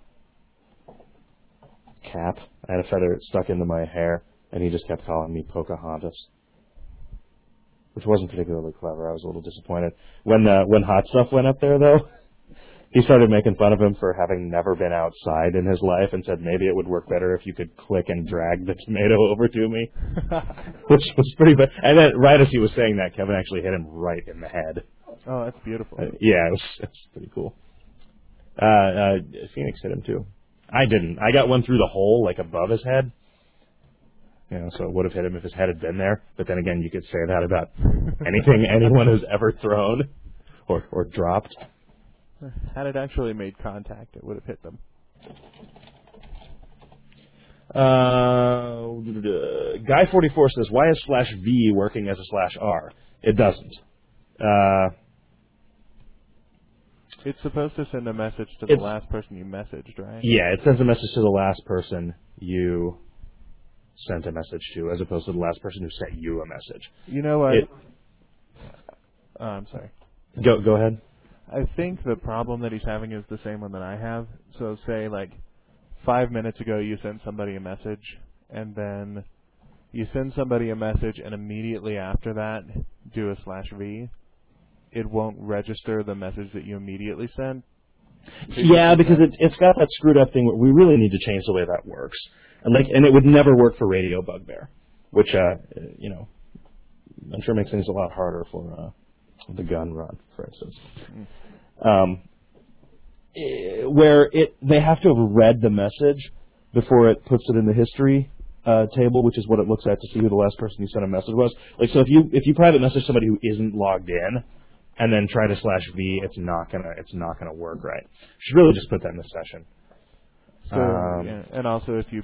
cap. I had a feather stuck into my hair, and he just kept calling me Pocahontas. Which wasn't particularly clever. I was a little disappointed. When Hot Stuff went up there, though, he started making fun of him for having never been outside in his life and said maybe it would work better if you could click and drag the tomato over to me. Which was pretty bad. And then right as he was saying that, Kevin actually hit him right in the head. Oh, that's beautiful. Yeah, it was pretty cool. Phoenix hit him, too. I didn't. I got one through the hole, like above his head. You know, so it would have hit him if his head had been there. But then again, you could say that about anything anyone has ever thrown or dropped. Had it actually made contact, it would have hit them. Guy44 says, why is /V working as a /R? It doesn't. It's supposed to send a message to the last person you messaged, right? Yeah, it sends a message to the last person you sent a message to, as opposed to the last person who sent you a message. You know what? I'm sorry. Go ahead. I think the problem that he's having is the same one that I have. So say, like, 5 minutes ago you sent somebody a message, and then you send somebody a message, and immediately after that do a /V. It won't register the message that you immediately sent. Yeah, because it's got that screwed up thing where we really need to change the way that works. And it would never work for Radio Bugbear, which, you know, I'm sure makes things a lot harder for the gun run, for instance. Where they have to have read the message before it puts it in the history table, which is what it looks at to see who the last person you sent a message was. Like, so if you private message somebody who isn't logged in, and then try to /V, it's not gonna work right. You should really just put that in the session. So, and also if you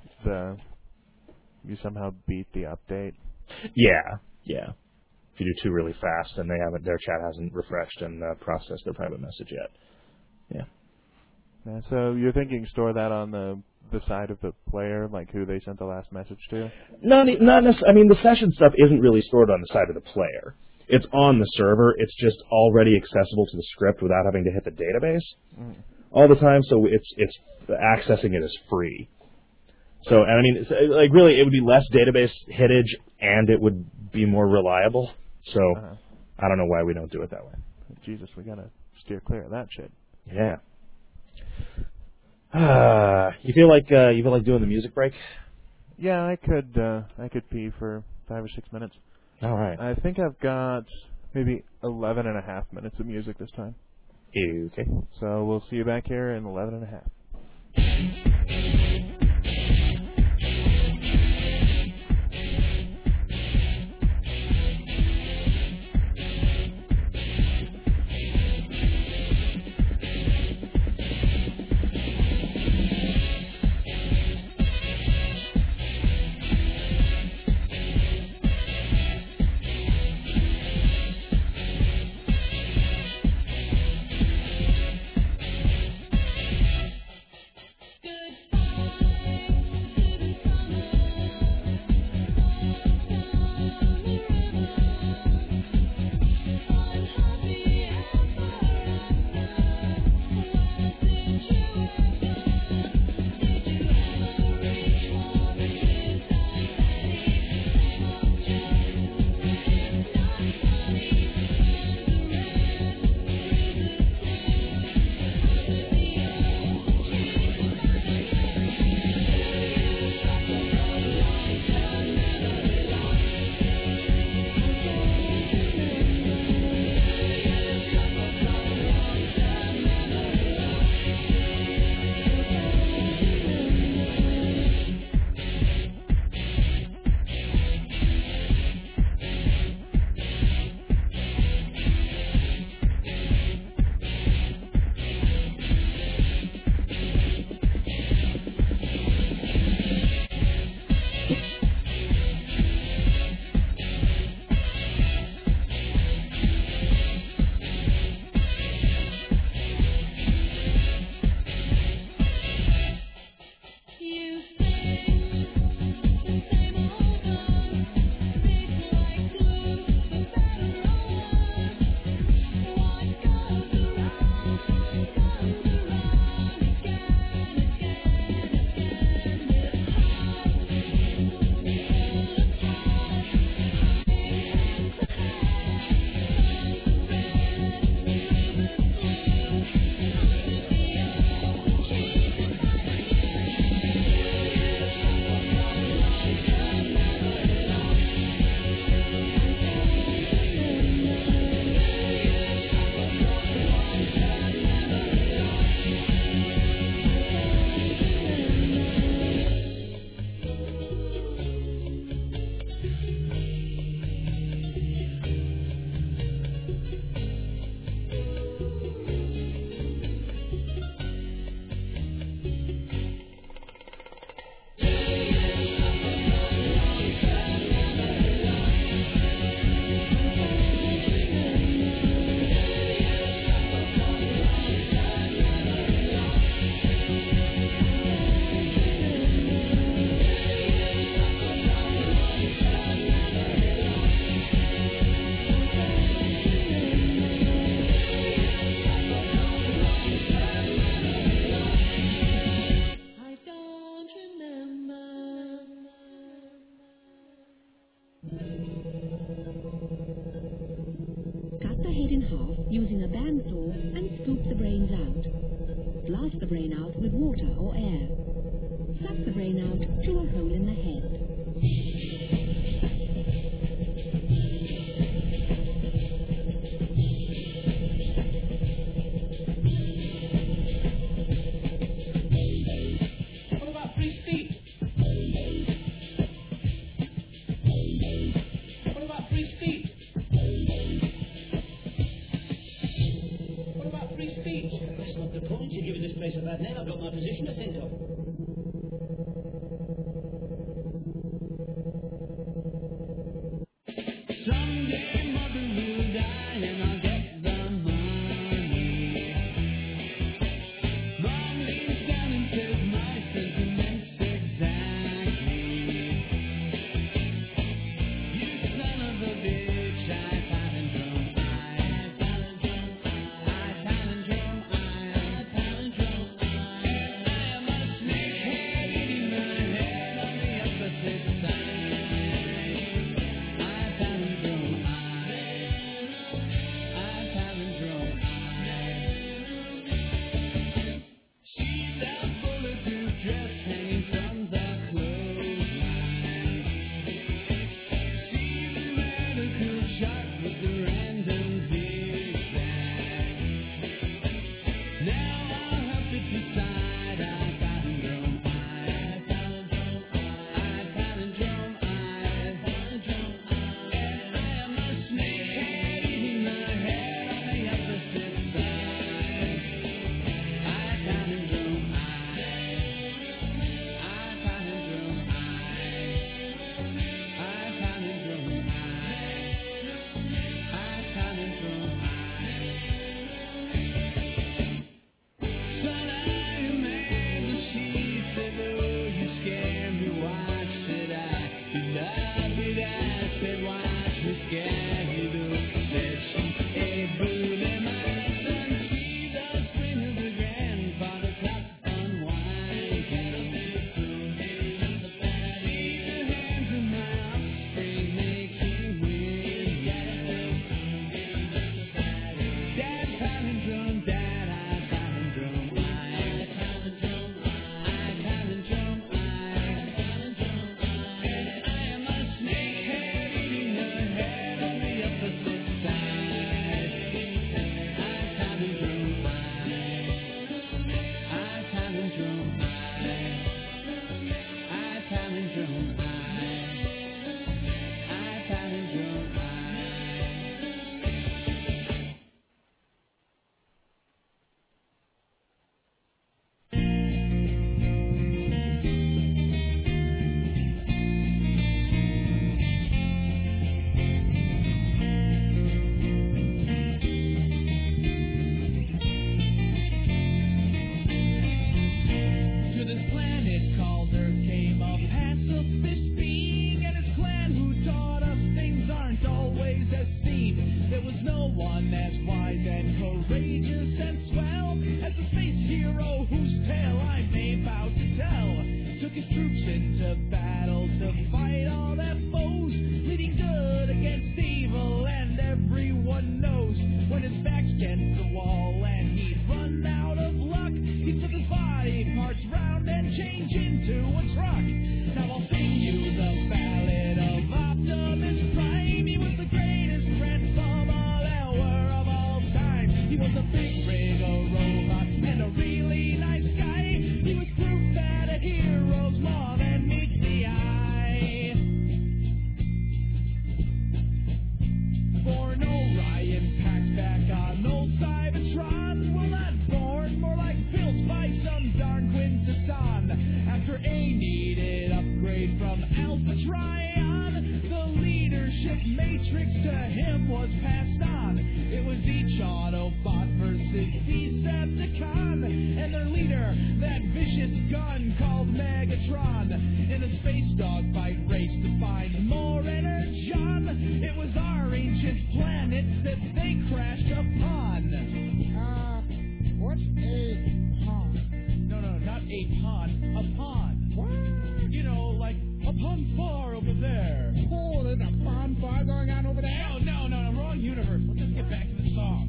somehow beat the update. Yeah. If you do two really fast and their chat hasn't refreshed and processed their private message yet. Yeah, so you're thinking store that on the side of the player, like who they sent the last message to? Not necessarily. I mean, the session stuff isn't really stored on the side of the player. It's on the server. It's just already accessible to the script without having to hit the database all the time. So it's accessing it is free. So, and I mean, like really, it would be less database hitage, and it would be more reliable. So, I don't know why we don't do it that way. Jesus, we gotta steer clear of that shit. Yeah. You feel like doing the music break? Yeah, I could pee for 5 or 6 minutes. All right. I think I've got maybe 11 and a half minutes of music this time. Okay. So we'll see you back here in 11 and a half. using a bandsaw and scoop the brains out. Blast the brain out with water or air. Suck the brain out through a hole in the head. I've got my position to think of. Someday mother will die and I'll get the money. Long was a big rig of robots and a really nice guy. He was proof that a hero's more than meets the eye. Born Orion packs back on old Cybertron. Well, not born, more like built by some darn Quintesson. After a needed upgrade from Alpha Trion, the leadership matrix to him was passed on. It was each Autobot versus Decepticon, and their leader, that vicious gun called Megatron, in a space dogfight race to find more energon. It was our ancient planet that they crashed upon. What's a pond? No, not a pond, a pond. What? You know, like a pond far over there. Oh, there's a pond fire going on over there? No, wrong universe. Let's just get back to the song.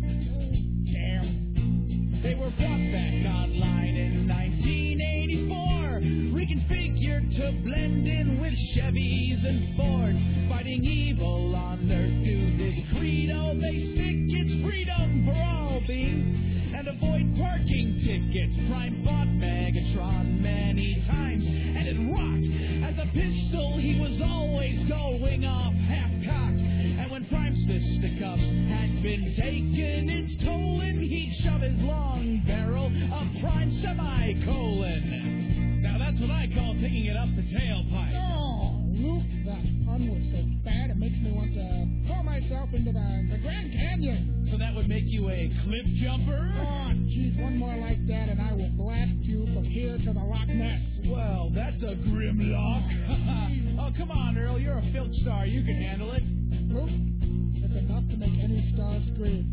Damn. They were brought back online in 1984, reconfigured to blend in with Chevys and Fords, fighting evil on their dude credo. They stick its freedom for all beings and avoid parking tickets. Prime fought Megatron many times, and it rocked. As a pistol, he was always going off half-cocked. And when Prime's fisticuffs had been taken its toll, and he'd shove his long barrel of Prime semicolon. Now that's what I call taking it up the tailpipe. Oh, Luke, that pun was so bad it makes me want to throw myself into the Grand Canyon. So that would make you a cliff jumper? Oh, geez, one more like that and I will blast you from here to the Loch Ness. Well, that's a grim lock. Oh, come on, Earl, you're a filch star. You can handle it. Luke, it's enough to make any star scream.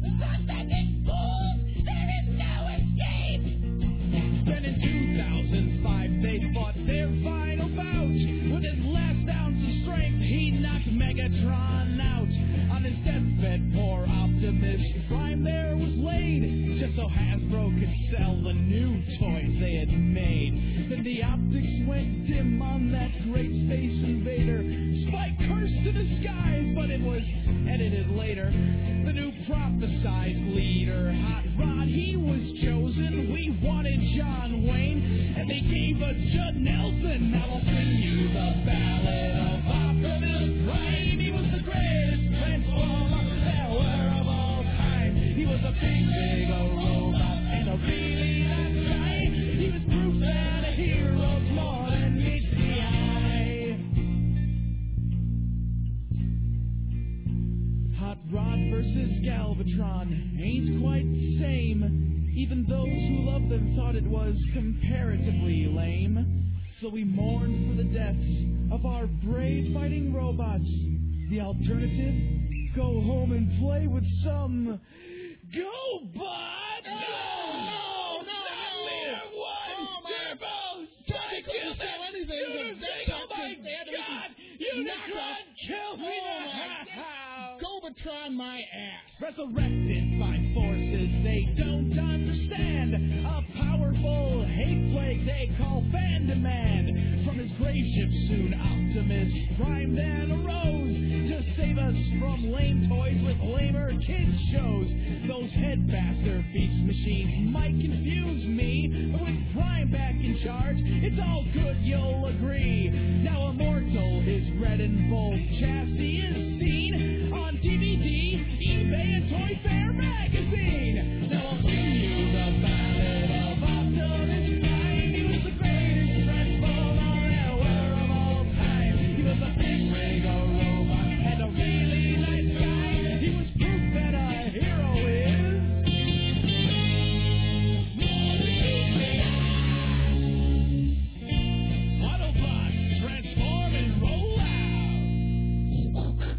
There is no escape! Then in 2005, they fought their final bout. With his last ounce of strength, he knocked Megatron out. On his deathbed, poor Optimus Prime there was laid, just so Hasbro could sell the new toys they had made. Then the optics went dim on that great space invader. Spike cursed to the skies, but it was edited later. The new prophesized leader, Hot Rod, he was chosen. We wanted John Wayne, and they gave us Judd Nelson. Now I'll sing you the ballad of Optimus Prime. He was the greatest transformer there were of all time. He was a big robot and a really nice guy. He was proof that a hero's more than meets the eye. Hot Rod versus Galvatron ain't quite the same. Even those who loved them thought it was comparatively lame. So we mourned for the deaths of our brave fighting robots. The alternative? Go home and play with some GoBots! No! Leader one! Turbo! Strike! Couldn't sell anything. Oh my God! Unicron! Kill me now! Gobatron my ass. Resurrected by forces they don't understand. A powerful hate plague they call fan demand. From his grave ship soon Optimus Prime then arose to save us from lame toys with lamer kids shows. Those headmaster beast machines might confuse me, but with Prime back in charge, it's all good, you'll agree. Now Immortal, his red and bold chassis is seen on DVD, eBay, and Toy Fair magazine. Now I'll sing you the ballad of Optimus Prime. He was the greatest transformer there were of all time. He was a big rig robot and a really nice guy. He was proof that a hero is more than meets the eye. Autobots, transform and roll out.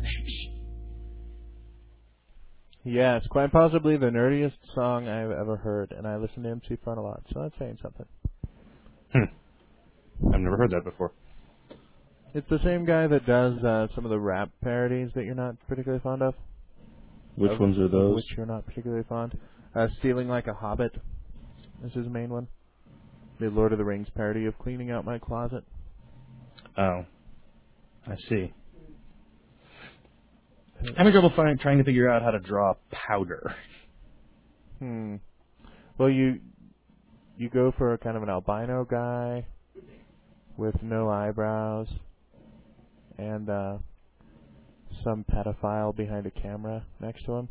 Yes, quite possibly the nerdiest song I've ever heard, and I listen to MC Fun a lot, so that's saying something. I've never heard that before. It's the same guy that does some of the rap parodies that you're not particularly fond of. Which ones are those? Which you're not particularly fond. Stealing Like a Hobbit is his main one. The Lord of the Rings parody of Cleaning Out My Closet. Oh, I see. I'm having trouble trying to figure out how to draw powder. Well, you go for kind of an albino guy with no eyebrows and some pedophile behind a camera next to him.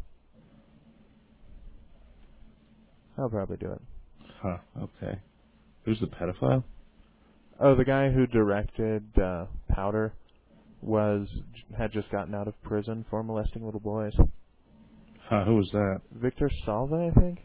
I'll probably do it. Huh, okay. Who's the pedophile? Oh, the guy who directed Powder had just gotten out of prison for molesting little boys. Huh, who was that? Victor Salva, I think.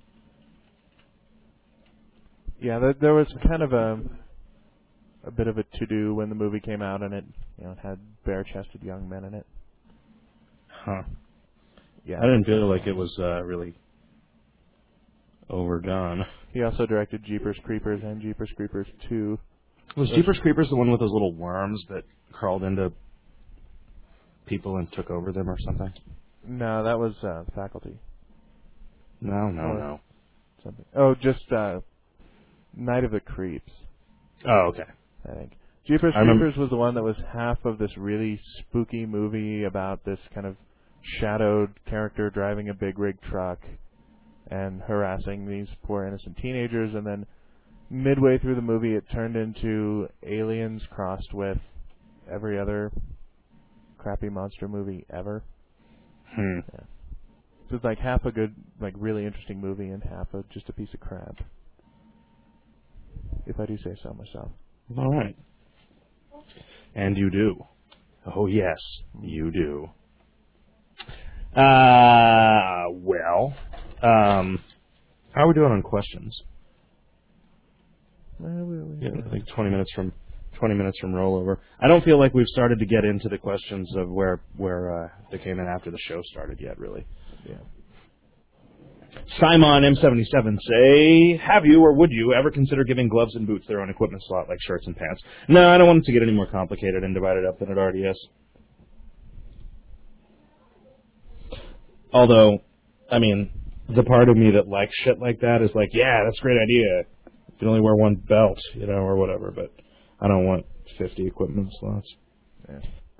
Yeah, there was kind of a bit of a to-do when the movie came out, and it had bare-chested young men in it. Huh. Yeah, I didn't feel like it was really overdone. He also directed Jeepers Creepers and Jeepers Creepers 2. Was Jeepers Creepers the one with those little worms that crawled into people and took over them or something? No, that was Faculty. No. Something. Oh, just Night of the Creeps. Oh, okay. I think Jeepers Creepers was the one that was half of this really spooky movie about this kind of shadowed character driving a big rig truck and harassing these poor innocent teenagers, and then midway through the movie it turned into Aliens crossed with every other crappy monster movie ever. Yeah. So it's like half a good, like really interesting movie and half just a piece of crap. If I do say so myself. All right. And you do. Oh, yes, you do. Well, how are we doing on questions? Yeah, I think 20 minutes from rollover. I don't feel like we've started to get into the questions of where they came in after the show started yet, really. Yeah. Simon M77 say, have you or would you ever consider giving gloves and boots their own equipment slot like shirts and pants? No, I don't want it to get any more complicated and divided up than it already is. Although, I mean, the part of me that likes shit like that is like, yeah, that's a great idea. You can only wear one belt, or whatever, but I don't want 50 equipment slots. Yeah.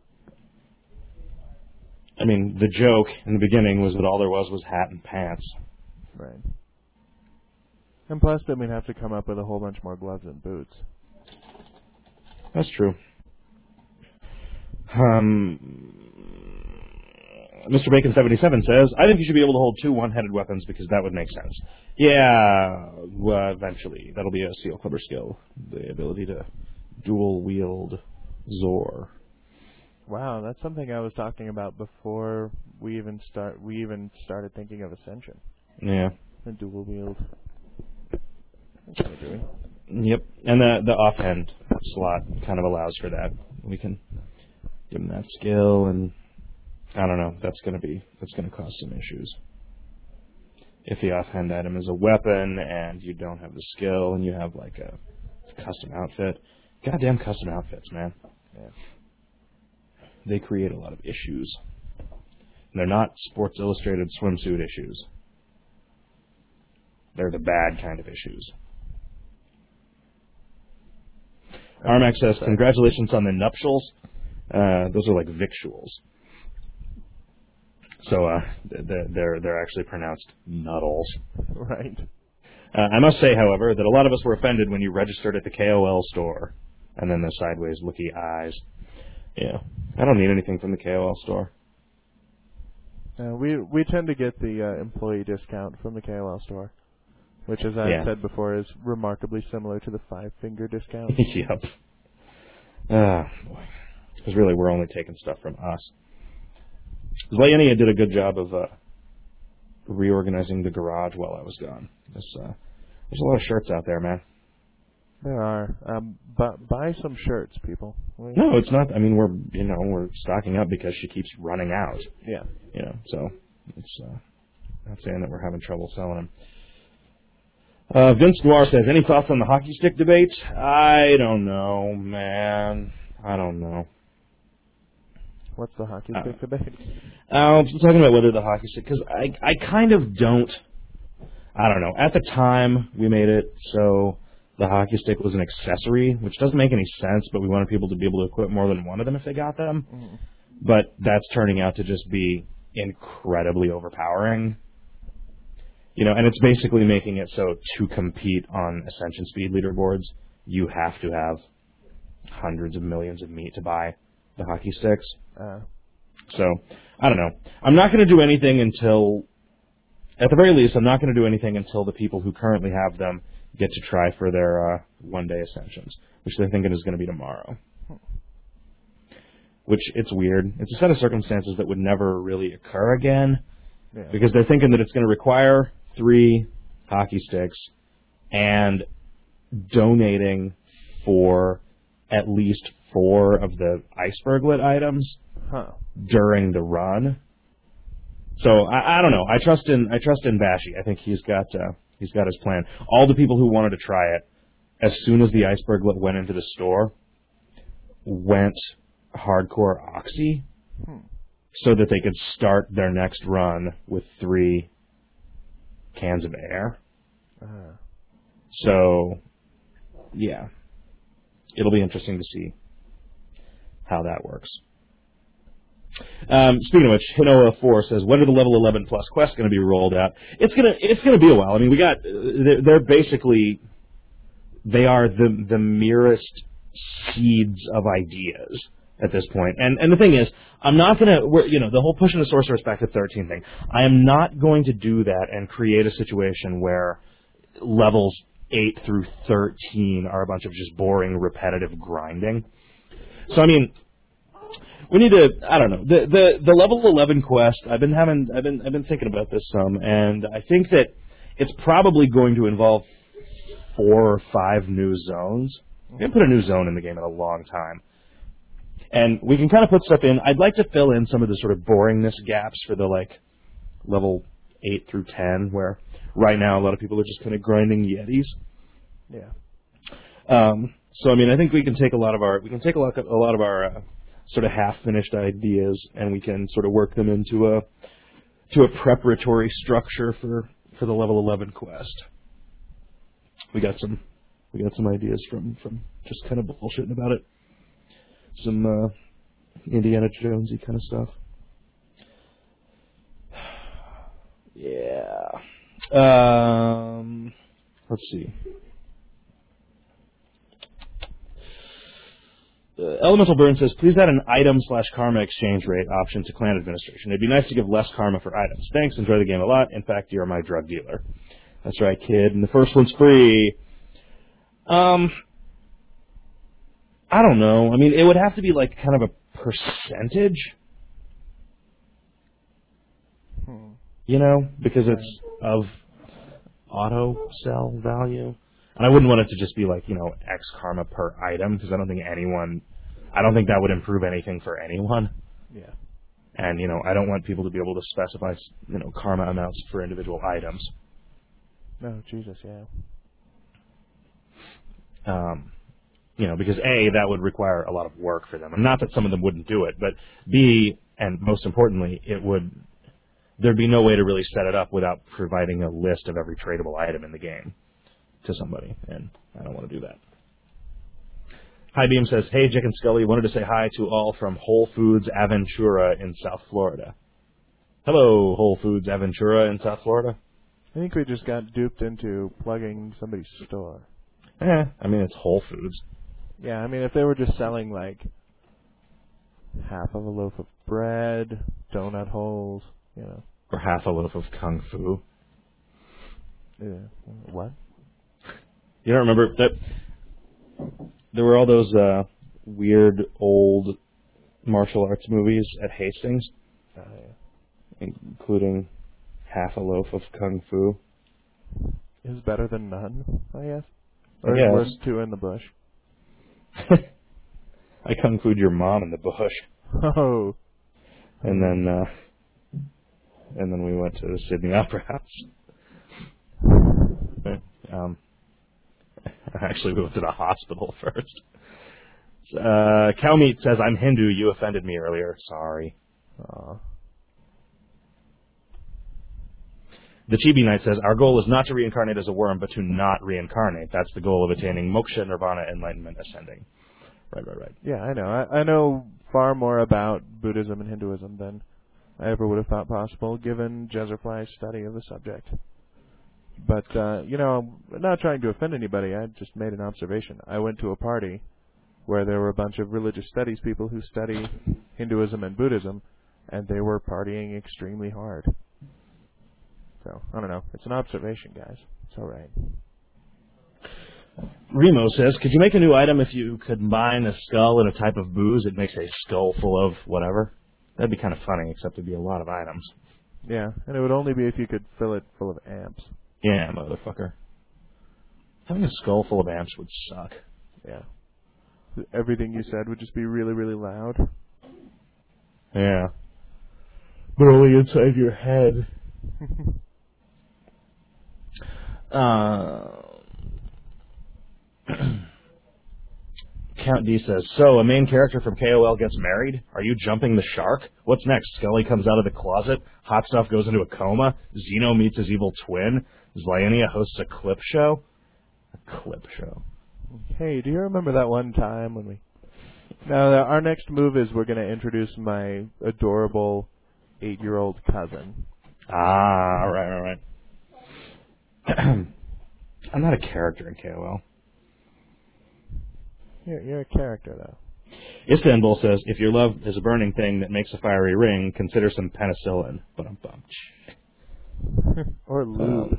I mean, the joke in the beginning was that all there was hat and pants. Right. And plus, then we'd have to come up with a whole bunch more gloves and boots. That's true. Mr. Bacon77 says, I think you should be able to hold two one-headed weapons because that would make sense. Yeah, well, eventually. That'll be a SEAL Clubber skill. The ability to dual-wield Zor. Wow, that's something I was talking about before we even started thinking of Ascension. Yeah. A dual wield. That's what we're doing. Yep. And the offhand slot kind of allows for that. We can give him that skill, and I don't know. That's going to cause some issues. If the offhand item is a weapon and you don't have the skill and you have like a custom outfit. Goddamn custom outfits, man. Yeah. They create a lot of issues. And they're not Sports Illustrated swimsuit issues. They're the bad kind of issues. Armax says, congratulations on the nuptials. Those are like victuals. So they're actually pronounced nuddles. Right. I must say, however, that a lot of us were offended when you registered at the KOL store. And then the sideways looky eyes. Yeah. I don't need anything from the KOL store. We tend to get the employee discount from the KOL store, which, as I said before, is remarkably similar to the 5-finger discount. Yep. Boy. Because really, we're only taking stuff from us. Zlayenia did a good job of reorganizing the garage while I was gone. There's a lot of shirts out there, man. There are. Buy some shirts, people. No, it's not. I mean, we're stocking up because she keeps running out. Yeah. So it's not saying that we're having trouble selling them. Vince Noir says, any thoughts on the hockey stick debate? I don't know, man. I don't know. What's the hockey stick debate? I'm talking about whether the hockey stick, because I kind of don't. I don't know. At the time, we made it so the hockey stick was an accessory, which doesn't make any sense, but we wanted people to be able to equip more than one of them if they got them. Mm. But that's turning out to just be incredibly overpowering. And it's basically making it so to compete on Ascension Speed leaderboards, you have to have hundreds of millions of meat to buy the hockey sticks. So, I don't know. I'm not going to do anything until, at the very least, I'm not going to do anything until the people who currently have them get to try for their one-day Ascensions, which they're thinking is going to be tomorrow. Which, it's weird. It's a set of circumstances that would never really occur again, because they're thinking that it's going to require 3 hockey sticks and donating for at least 4 of the Iceberglet items during the run. So I don't know. I trust in Bashy. I think he's got his plan. All the people who wanted to try it, as soon as the Iceberglet went into the store, went hardcore Oxy, so that they could start their next run with 3 cans of air. So, yeah. It'll be interesting to see how that works. Speaking of which, Hinoa4 says, when are the level 11 plus quests going to be rolled out? It's gonna be a while. I mean, they're basically, they are the merest seeds of ideas at this point. And the thing is, I'm not going to, the whole pushing the sorceress back to 13 thing, I am not going to do that and create a situation where levels 8 through 13 are a bunch of just boring, repetitive grinding. So, I mean, we need to, I don't know, the level 11 quest, I've been thinking about this some, and I think that it's probably going to involve 4 or 5 new zones. We haven't put a new zone in the game in a long time. And we can kind of put stuff in. I'd like to fill in some of the sort of boringness gaps for the, level 8 through 10, where right now a lot of people are just kind of grinding Yetis. Yeah. So, I mean, I think we can take a lot of our sort of half-finished ideas, and we can sort of work them into a preparatory structure for the level 11 quest. We got some ideas from just kind of bullshitting about it. Some Indiana Jonesy kind of stuff. Yeah. Let's see. Elemental Burn says, please add an item/karma exchange rate option to clan administration. It'd be nice to give less karma for items. Thanks, enjoy the game a lot. In fact, you're my drug dealer. That's right, kid. And the first one's free. I don't know. I mean, it would have to be kind of a percentage. Because it's of auto sell value. And I wouldn't want it to just be X karma per item, because I don't think that would improve anything for anyone. Yeah. And, I don't want people to be able to specify, karma amounts for individual items. No, Jesus, yeah. Because A, that would require a lot of work for them. And not that some of them wouldn't do it, but B, and most importantly, there'd be no way to really set it up without providing a list of every tradable item in the game to somebody, and I don't want to do that. High Beam says, hey, Jick and Scully, wanted to say hi to all from Whole Foods Aventura in South Florida. Hello, Whole Foods Aventura in South Florida. I think we just got duped into plugging somebody's store. I mean, it's Whole Foods. Yeah, I mean, if they were just selling, half of a loaf of bread, donut holes, Or half a loaf of Kung Fu. Yeah. What? You don't remember that there were all those weird old martial arts movies at Hastings, including half a loaf of Kung Fu. Is better than none, I guess. Or Yes. worse, 2 in the bush. I Kung Fu'd your mom in the bush. Oh. And then we went to the Sydney Opera House. Actually, we went to the hospital first. Cow Meat says, I'm Hindu. You offended me earlier. Sorry. The Chibi Knight says, our goal is not to reincarnate as a worm, but to not reincarnate. That's the goal of attaining moksha, nirvana, enlightenment, ascending. Right. Yeah, I know. I know far more about Buddhism and Hinduism than I ever would have thought possible, given Jezerfly's study of the subject. But, I'm not trying to offend anybody. I just made an observation. I went to a party where there were a bunch of religious studies people who study Hinduism and Buddhism, and they were partying extremely hard. So, I don't know. It's an observation, guys. It's all right. Remo says, could you make a new item if you combine a skull and a type of booze? It makes a skull full of whatever. That'd be kind of funny, except it'd be a lot of items. Yeah, and it would only be if you could fill it full of amps. Yeah, motherfucker. Having a skull full of amps would suck. Yeah. Everything you said would just be really, really loud. Yeah. But only inside your head. Count D says, so a main character from KOL gets married? Are you jumping the shark? What's next? Scully comes out of the closet, Hot Stuff goes into a coma, Zeno meets his evil twin, Zlyania hosts a clip show? A clip show. Hey, do you remember that one time when we... Now, our next move is we're going to introduce my adorable 8-year-old cousin. Ah, right. I'm not a character in KOL. You're a character, though. Istanbul says, if your love is a burning thing that makes a fiery ring, consider some penicillin. Or lube.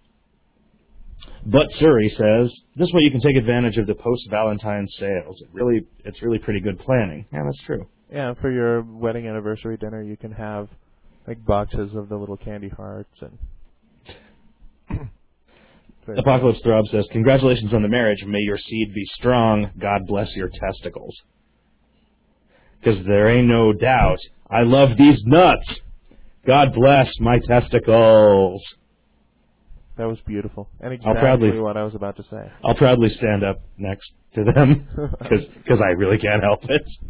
But Suri says, this way you can take advantage of the post-Valentine sales. It's really pretty good planning. Yeah, that's true. Yeah, for your wedding anniversary dinner, you can have like boxes of the little candy hearts and... Apocalypse Throb says, congratulations on the marriage. May your seed be strong. God bless your testicles. Because there ain't no doubt. I love these nuts. God bless my testicles. That was beautiful. And exactly what I was about to say. I'll proudly stand up next to them. Because I really can't help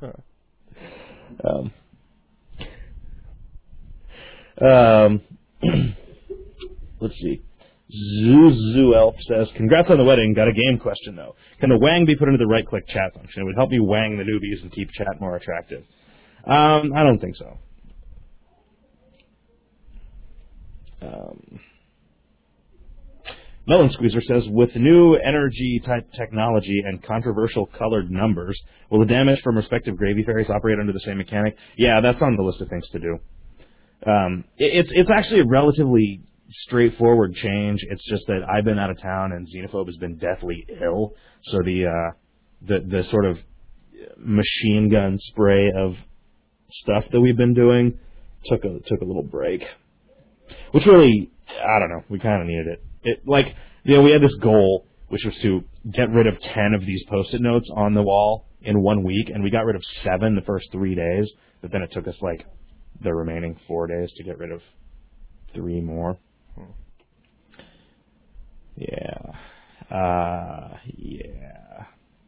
it. Let's see. Zuzu Elf says, congrats on the wedding. Got a game question, though. Can the wang be put into the right-click chat function? It would help me wang the newbies and keep chat more attractive. I don't think so. Melon Squeezer says, with new energy-type technology and controversial colored numbers, will the damage from respective gravy fairies operate under the same mechanic? Yeah, that's on the list of things to do. It's actually a relatively straightforward change. It's just that I've been out of town and Xenophobe has been deathly ill, so the sort of machine gun spray of stuff that we've been doing took a little break, which really, I don't know, we kind of needed it. We had this goal, which was to get rid of 10 of these Post-it notes on the wall in 1 week, and we got rid of 7 the first 3 days, but then it took us the remaining 4 days to get rid of 3 more. Yeah. Yeah.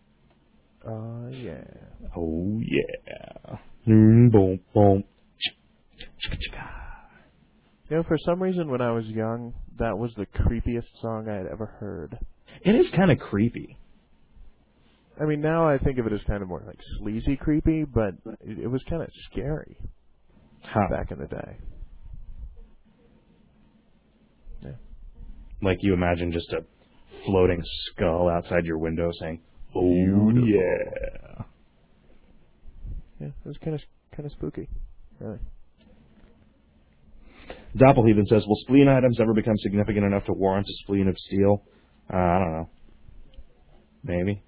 Yeah. Oh, yeah. Boom, boom. For some reason, when I was young, that was the creepiest song I had ever heard. It is kind of creepy. I mean, now I think of it as kind of more like sleazy creepy, but it was kind of scary back in the day. Yeah. Like you imagine just a floating skull outside your window saying, "Oh yeah." Yeah, it was kind of spooky, really. Doppelheathen says, will spleen items ever become significant enough to warrant a spleen of steel? I don't know. Maybe.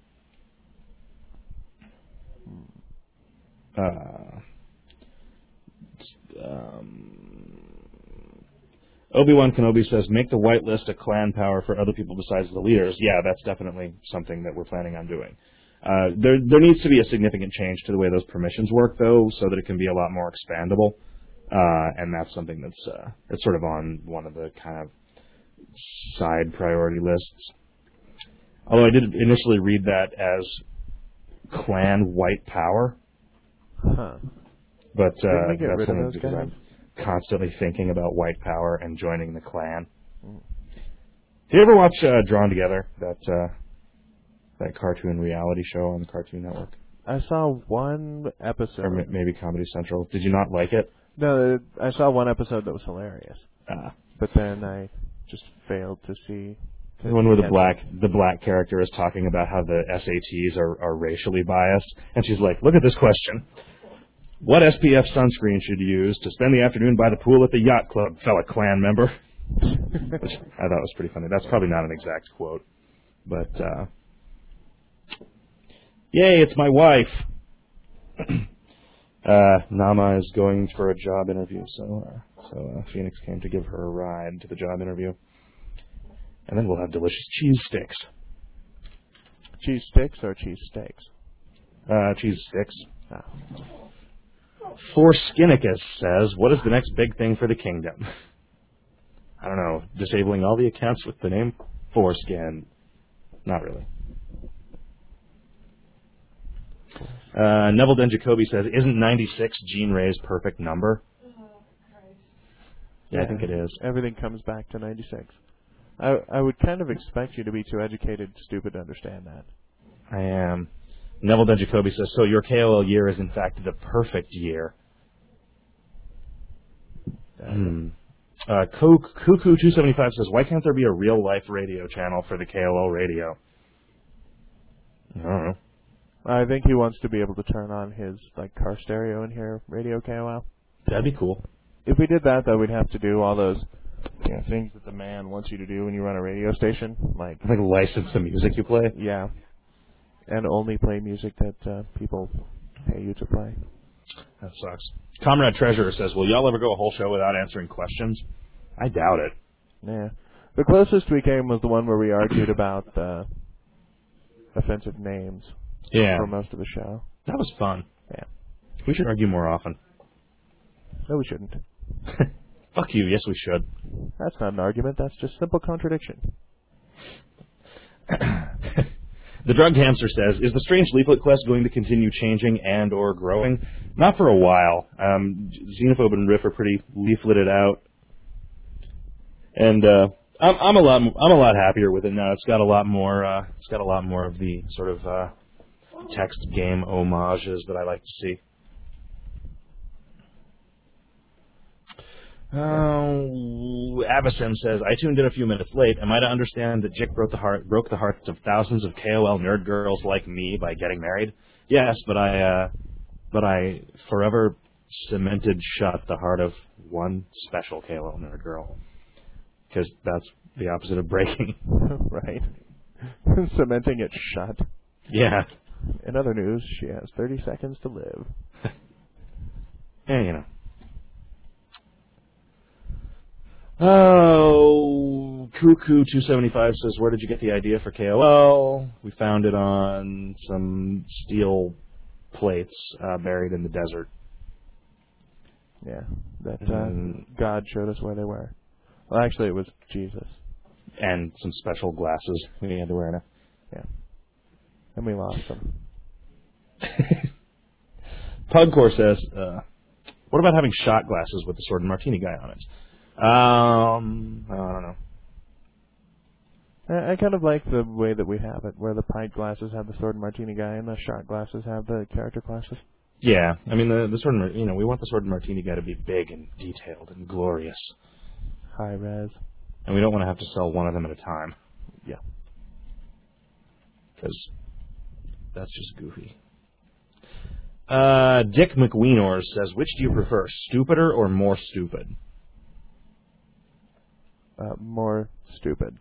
Obi-Wan Kenobi says, make the white list a clan power for other people besides the leaders. Yeah, that's definitely something that we're planning on doing. There needs to be a significant change to the way those permissions work, though, so that it can be a lot more expandable. And that's something that's sort of on one of the kind of side priority lists. Although I did initially read that as clan white power. Huh. But Didn't they get that's rid of only those because guys? I'm constantly thinking about white power and joining the clan. Did you ever watch Drawn Together, that cartoon reality show on the Cartoon Network? I saw one episode. Or maybe Comedy Central. Did you not like it? No, I saw one episode that was hilarious. But then I just failed to see. The one where the black character is talking about how the SATs are racially biased, and she's like, "Look at this question. What SPF sunscreen should you use to spend the afternoon by the pool at the yacht club, fella Klan member?" Which I thought was pretty funny. That's probably not an exact quote, but yay, it's my wife. Nama is going for a job interview, so Phoenix came to give her a ride to the job interview. And then we'll have delicious cheese sticks. Cheese sticks or cheese steaks? Cheese sticks. Ah. Forskinicus says, what is the next big thing for the kingdom? I don't know. Disabling all the accounts with the name Foreskin. Not really. Neville Den Jacoby says, isn't 96 Gene Ray's perfect number? Yeah, I think it is. Everything comes back to 96. I would kind of expect you to be too educated, stupid to understand that. I am. Neville Den Jacoby says, so your KOL year is in fact the perfect year. Cuckoo275 says, why can't there be a real-life radio channel for the KOL radio? I don't know. I think he wants to be able to turn on his car stereo in here, radio KOL. That'd be cool. If we did that, though, we'd have to do all those things that the man wants you to do when you run a radio station. Like license the music you play? Yeah. And only play music that people pay you to play. That sucks. Comrade Treasurer says, will y'all ever go a whole show without answering questions? I doubt it. Yeah. The closest we came was the one where we argued about offensive names for most of the show. That was fun. Yeah. We should argue more often. No, we shouldn't. Fuck you. Yes, we should. That's not an argument. That's just simple contradiction. The Drugged Hamster says, is the Strange Leaflet Quest going to continue changing and or growing? Not for a while. Xenophobe and Riff are pretty leafleted out. And I'm a lot happier with it now. It's got a lot more of the sort of text game homages that I like to see. Avicen says, I tuned in a few minutes late. Am I to understand that Jick broke the hearts of thousands of KOL nerd girls like me by getting married? Yes, but I forever cemented shut the heart of one special KOL nerd girl. Because that's the opposite of breaking. Right. Cementing it shut. Yeah. In other news, she has 30 seconds to live. Yeah, you know. Oh, Cuckoo275 says, where did you get the idea for KOL? We found it on some steel plates buried in the desert. Yeah, that God showed us where they were. Well, actually, it was Jesus. And some special glasses we had to wear now. Yeah. And we lost them. Pugcore says, what about having shot glasses with the Sword and Martini guy on it? I don't know. I kind of like the way that we have it, where the pint glasses have the Sword and Martini guy and the shot glasses have the character classes. Yeah, I mean, the Sword and we want the Sword and Martini guy to be big and detailed and glorious. High res. And we don't want to have to sell one of them at a time. Yeah. Because that's just goofy. Dick McWeenors says, which do you prefer, stupider or more stupid? More stupid.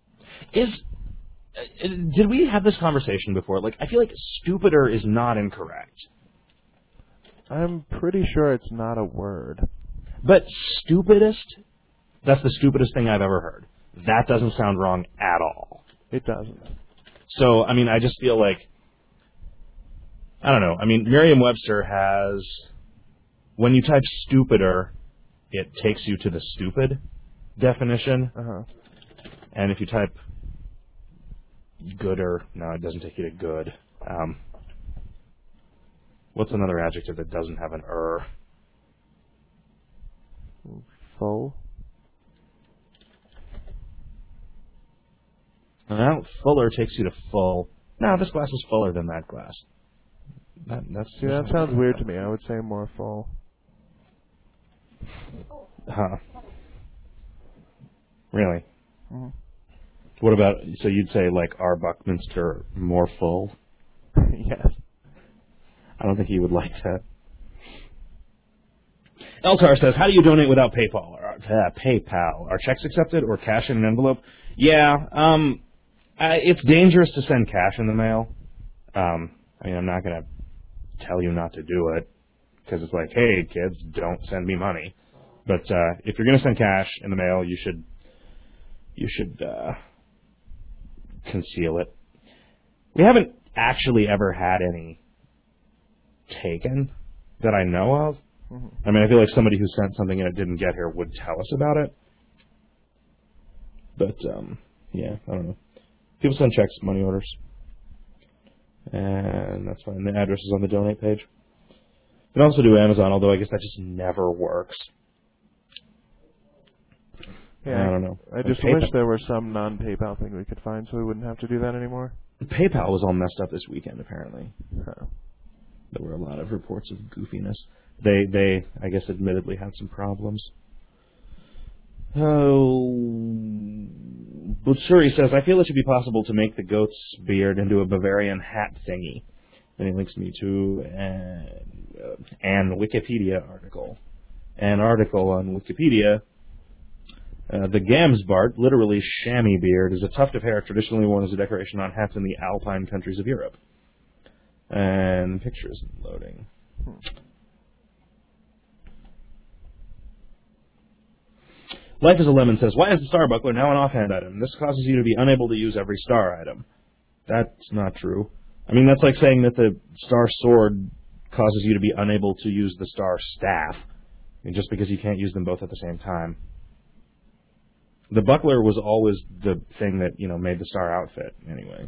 Did we have this conversation before? I feel like stupider is not incorrect. I'm pretty sure it's not a word. But stupidest? That's the stupidest thing I've ever heard. That doesn't sound wrong at all. It doesn't. So, I mean, I just feel like, I don't know. I mean, Merriam-Webster has, when you type stupider, it takes you to the stupid definition. Uh-huh. And if you type gooder, no, it doesn't take you to good. What's another adjective that doesn't have an er? Full. Well, fuller takes you to full. No, this glass is fuller than that glass. That sounds weird to me. I would say more full. Huh. Really? Mm-hmm. What about, so you'd say, like, our Buckminster more full? Yes. I don't think he would like that. Eltar says, how do you donate without PayPal? PayPal. Are checks accepted or cash in an envelope? Yeah, it's dangerous to send cash in the mail. I mean, I'm not going to tell you not to do it, because it's like, hey, kids, don't send me money. But if you're going to send cash in the mail, you should conceal it. We haven't actually ever had any taken that I know of. Mm-hmm. I mean, I feel like somebody who sent something and it didn't get here would tell us about it. But, yeah, I don't know. People send checks, money orders. And that's fine. The address is on the donate page. You can also do Amazon, although I guess that just never works. Yeah, I don't know. I just wish there were some non-PayPal thing we could find so we wouldn't have to do that anymore. PayPal was all messed up this weekend, apparently. Huh. There were a lot of reports of goofiness. They, I guess, admittedly had some problems. Oh, Butsuri says, I feel it should be possible to make the goat's beard into a Bavarian hat thingy. Then he links me to an Wikipedia article. An article on Wikipedia. The Gamsbart, literally chamois beard, is a tuft of hair traditionally worn as a decoration on hats in the Alpine countries of Europe. And pictures loading. Life is a Lemon says, why is the star buckler now an offhand item? This causes you to be unable to use every star item. That's not true. I mean, that's like saying that the star sword causes you to be unable to use the star staff. I mean, just because you can't use them both at the same time. The buckler was always the thing that, you know, made the star outfit, anyway.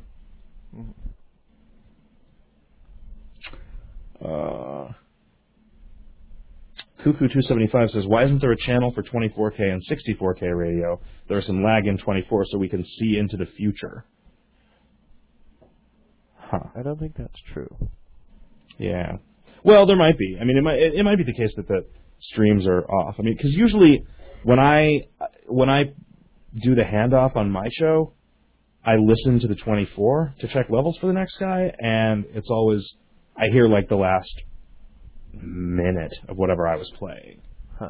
Cuckoo275 says, why isn't there a channel for 24K and 64K radio? There is some lag in 24 so we can see into the future. Huh. I don't think that's true. Yeah. Well, there might be. I mean, it might be the case that the streams are off. I mean, because usually when I do the handoff on my show, I listen to the 24 to check levels for the next guy, and it's always, I hear like the last minute of whatever I was playing. Huh.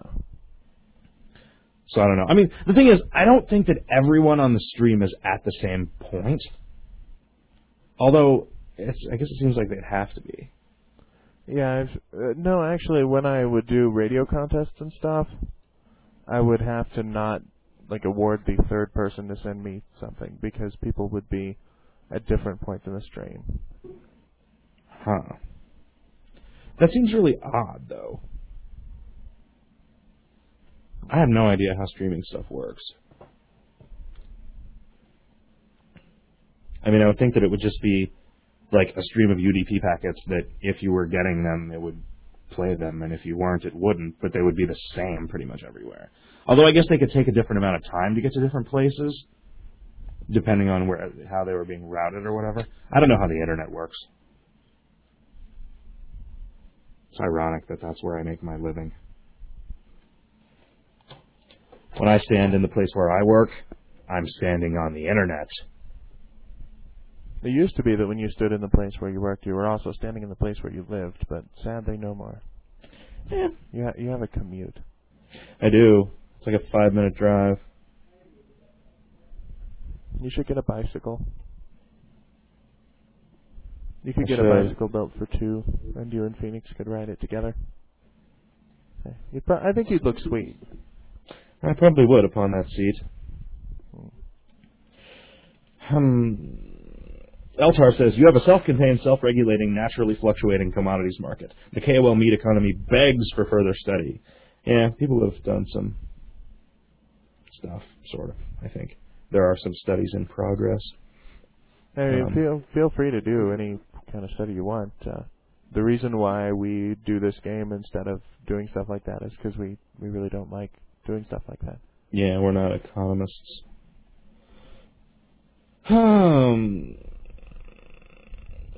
So I don't know. I mean, the thing is, I don't think that everyone on the stream is at the same point. Although, I guess it seems like they'd have to be. Yeah, no, actually, when I would do radio contests and stuff, I would have to not, like, award the third person to send me something, because people would be at different points in the stream. Huh. That seems really odd, though. I have no idea how streaming stuff works. I mean, I would think that it would just be like a stream of UDP packets that if you were getting them, it would play them, and if you weren't, it wouldn't, but they would be the same pretty much everywhere. Although I guess they could take a different amount of time to get to different places, depending on how they were being routed or whatever. I don't know how the internet works. It's ironic that that's where I make my living. When I stand in the place where I work, I'm standing on the internet. It used to be that when you stood in the place where you worked, you were also standing in the place where you lived, but sadly no more. Yeah. You have a commute. I do. It's like a 5-minute drive. You should get a bicycle. You could get a bicycle built for two, and you and Phoenix could ride it together. I think you'd look sweet. I probably would upon that seat. Eltar says, you have a self-contained, self-regulating, naturally fluctuating commodities market. The KOL meat economy begs for further study. Yeah, people have done some stuff, sort of, I think. There are some studies in progress. Hey, feel free to do any kind of study you want. The reason why we do this game instead of doing stuff like that is because we really don't like doing stuff like that. Yeah, we're not economists.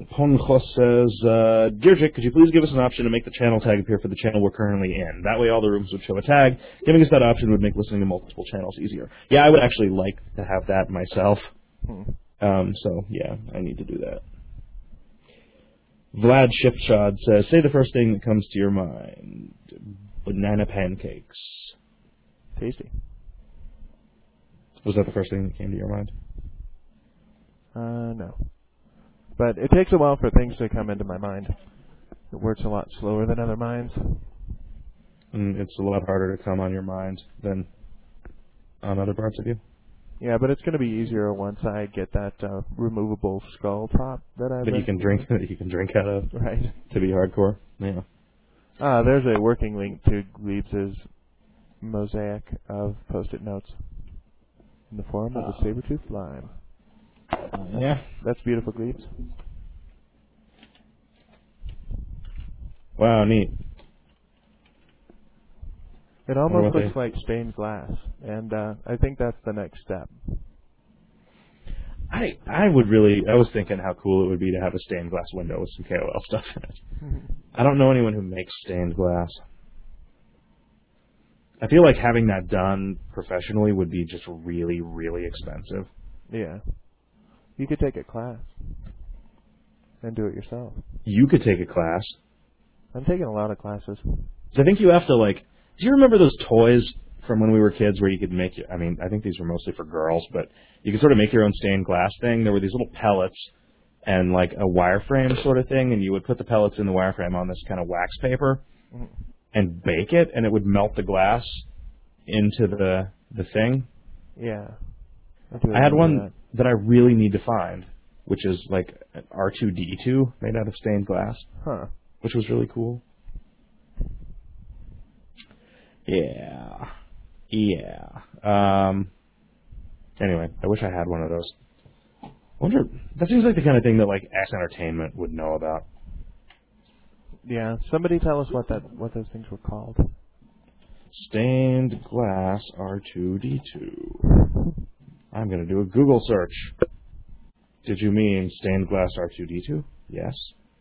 Ponjos says, Deirdre, could you please give us an option to make the channel tag appear for the channel we're currently in? That way all the rooms would show a tag. Giving us that option would make listening to multiple channels easier. Yeah, I would actually like to have that myself. So, yeah, I need to do that. Vlad Shipshod says, say the first thing that comes to your mind. Banana pancakes. Tasty. Was that the first thing that came to your mind? No. But it takes a while for things to come into my mind. It works a lot slower than other minds. And it's a lot harder to come on your mind than on other parts of you? Yeah, but it's going to be easier once I get that removable skull top that I've That you can drink out of. Right. To be hardcore. Yeah. There's a working link to Glebes' mosaic of Post-it notes in the form of a saber-toothed lime. Yeah. That's beautiful, Glebes. Wow, neat. It almost looks like stained glass, and I think that's the next step. I was thinking how cool it would be to have a stained glass window with some KOL stuff in it. I don't know anyone who makes stained glass. I feel like having that done professionally would be just really, really expensive. Yeah. You could take a class and do it yourself. You could take a class. I'm taking a lot of classes. I think you have to, like... Do you remember those toys from when we were kids where you could make... I mean, I think these were mostly for girls, but you could sort of make your own stained glass thing. There were these little pellets and, like, a wireframe sort of thing, and you would put the pellets in the wireframe on this kind of wax paper and bake it, and it would melt the glass into the thing. Yeah. I had one that I really need to find, which is, like, an R2-D2 made out of stained glass, which was really cool. Yeah. Anyway, I wish I had one of those. That seems like the kind of thing that like X Entertainment would know about. Yeah, somebody tell us what those things were called. Stained glass R2-D2. I'm gonna do a Google search. Did you mean stained glass R2-D2? Yes.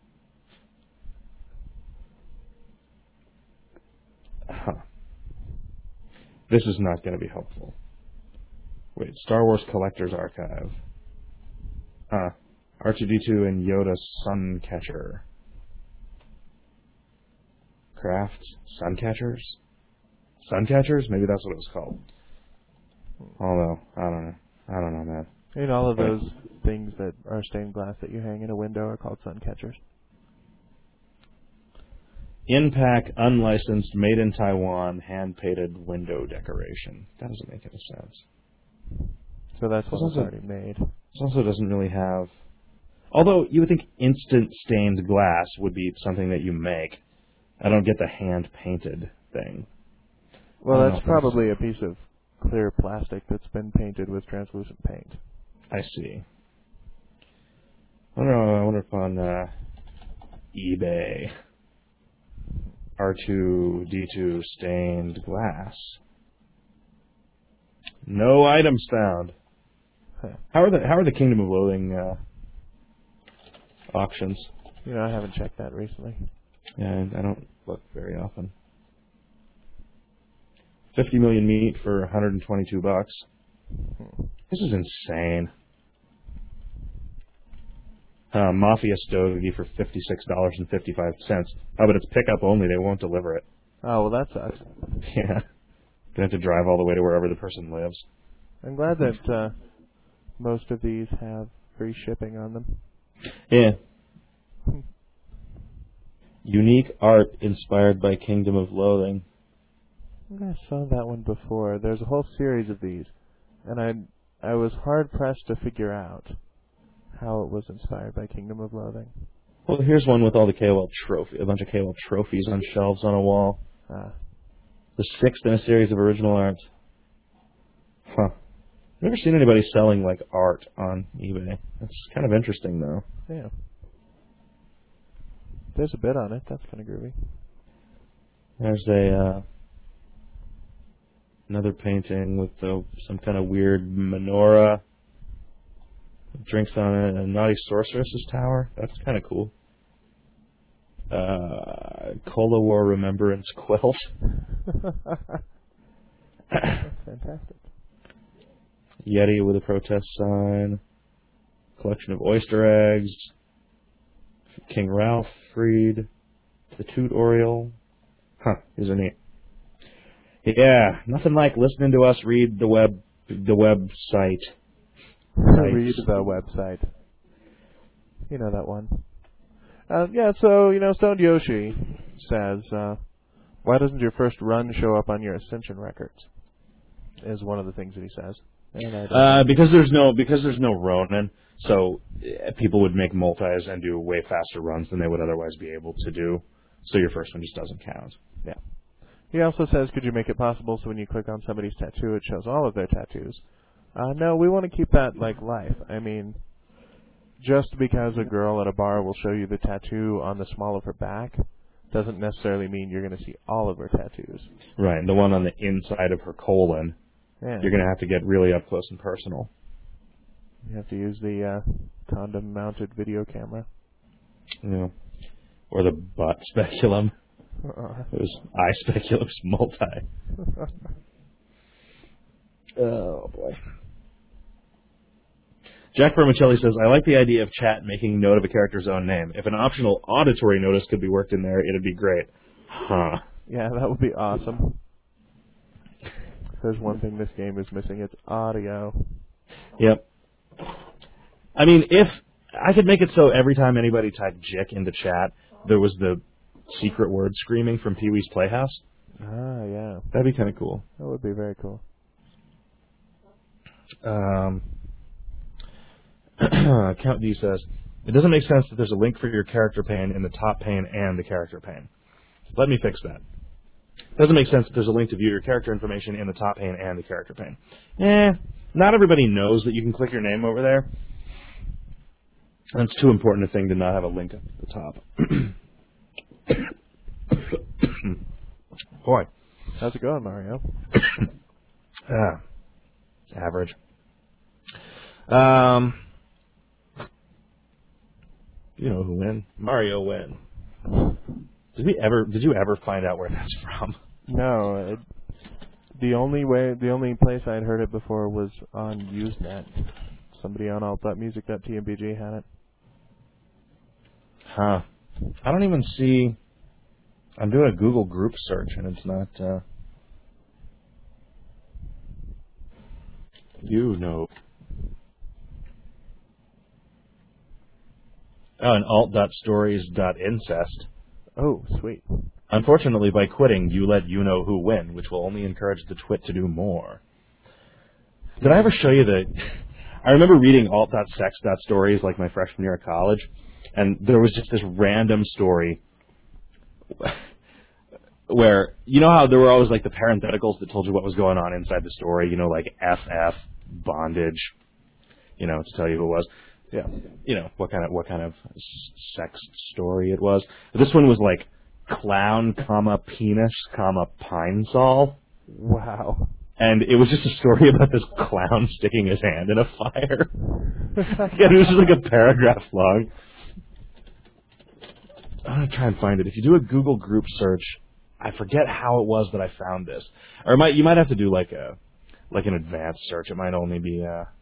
This is not going to be helpful. Wait, Star Wars Collector's Archive. R2-D2 and Yoda Suncatcher. Craft Suncatchers? Suncatchers? Maybe that's what it was called. Although, I don't know, man. And all of those things that are stained glass that you hang in a window are called sun catchers. In-pack, unlicensed, made in Taiwan, hand-painted window decoration. That doesn't make any sense. So that's what was already made. This also doesn't really have... Although, you would think instant stained glass would be something that you make. I don't get the hand-painted thing. Well, that's probably a piece of clear plastic that's been painted with translucent paint. I see. I wonder if on eBay... R2-D2 stained glass. No items found. How are the Kingdom of Loathing auctions? You know, I haven't checked that recently. Yeah, I don't look very often. 50 million meat for $122. This is insane. Mafia stogie for $56.55. Oh, but it's pickup only. They won't deliver it. Oh, well, that sucks. Yeah. Gonna have to drive all the way to wherever the person lives. I'm glad that most of these have free shipping on them. Yeah. Unique art inspired by Kingdom of Loathing. I think I saw that one before. There's a whole series of these, and I was hard-pressed to figure out how it was inspired by Kingdom of Loathing. Well, here's one with all the KOL a bunch of KOL trophies on shelves on a wall. The sixth in a series of original art. Huh. I've never seen anybody selling, like, art on eBay. That's kind of interesting, though. Yeah. There's a bid on it. That's kind of groovy. There's another painting with some kind of weird menorah. Drinks on a Naughty Sorceress's tower. That's kind of cool. Cola War Remembrance Quilt. That's fantastic. Yeti with a protest sign. Collection of Oyster eggs. King Ralph freed. The Toot Oriole. Huh, these are neat. Yeah, nothing like listening to us read the website. Read the website. You know that one. Yeah, so, Stoned Yoshi says, why doesn't your first run show up on your Ascension records? Is one of the things that he says. Because there's no Ronin, so people would make multis and do way faster runs than they would otherwise be able to do. So your first one just doesn't count. Yeah. He also says, could you make it possible so when you click on somebody's tattoo, it shows all of their tattoos? No, we want to keep that like life. I mean, just because a girl at a bar will show you the tattoo on the small of her back doesn't necessarily mean you're going to see all of her tattoos. Right, and the one on the inside of her colon, yeah. You're going to have to get really up close and personal. You have to use the condom-mounted video camera. Yeah. Or the butt speculum. It was eye speculum, multi. Oh, boy. Jack Vermicelli says, I like the idea of chat making note of a character's own name. If an optional auditory notice could be worked in there, it'd be great. Huh. Yeah, that would be awesome. If there's one thing this game is missing, it's audio. Yep. I mean, if I could make it so every time anybody typed Jick into chat, there was the secret word screaming from Pee-wee's Playhouse. Ah, yeah. That'd be kind of cool. That would be very cool. Count D says, it doesn't make sense that there's a link for your character pane in the top pane and the character pane. Let me fix that. It doesn't make sense that there's a link to view your character information in the top pane and the character pane. Not everybody knows that you can click your name over there. And it's too important a thing to not have a link up at the top. Boy. How's it going, Mario? Average. You know who win? Mario win. Did you ever find out where that's from? No. The only place I'd heard it before was on Usenet. Somebody on alt.music.tmbg had it. Huh. I don't even see... I'm doing a Google group search, and it's not... You know. Oh, and alt.stories.incest. Oh, sweet. Unfortunately, by quitting, you let you know who win, which will only encourage the twit to do more. Did I ever show you the... I remember reading alt.sex.stories like my freshman year of college, and there was just this random story where, you know how there were always like the parentheticals that told you what was going on inside the story, you know, like FF, bondage, you know, to tell you who it was. Yeah. You know, what kind of sex story it was. This one was like clown, penis, pine sol. Wow. And it was just a story about this clown sticking his hand in a fire. Yeah, it was just like a paragraph long. I'm going to try and find it. If you do a Google group search, I forget how it was that I found this. Or you might have to do like an advanced search. It might only be...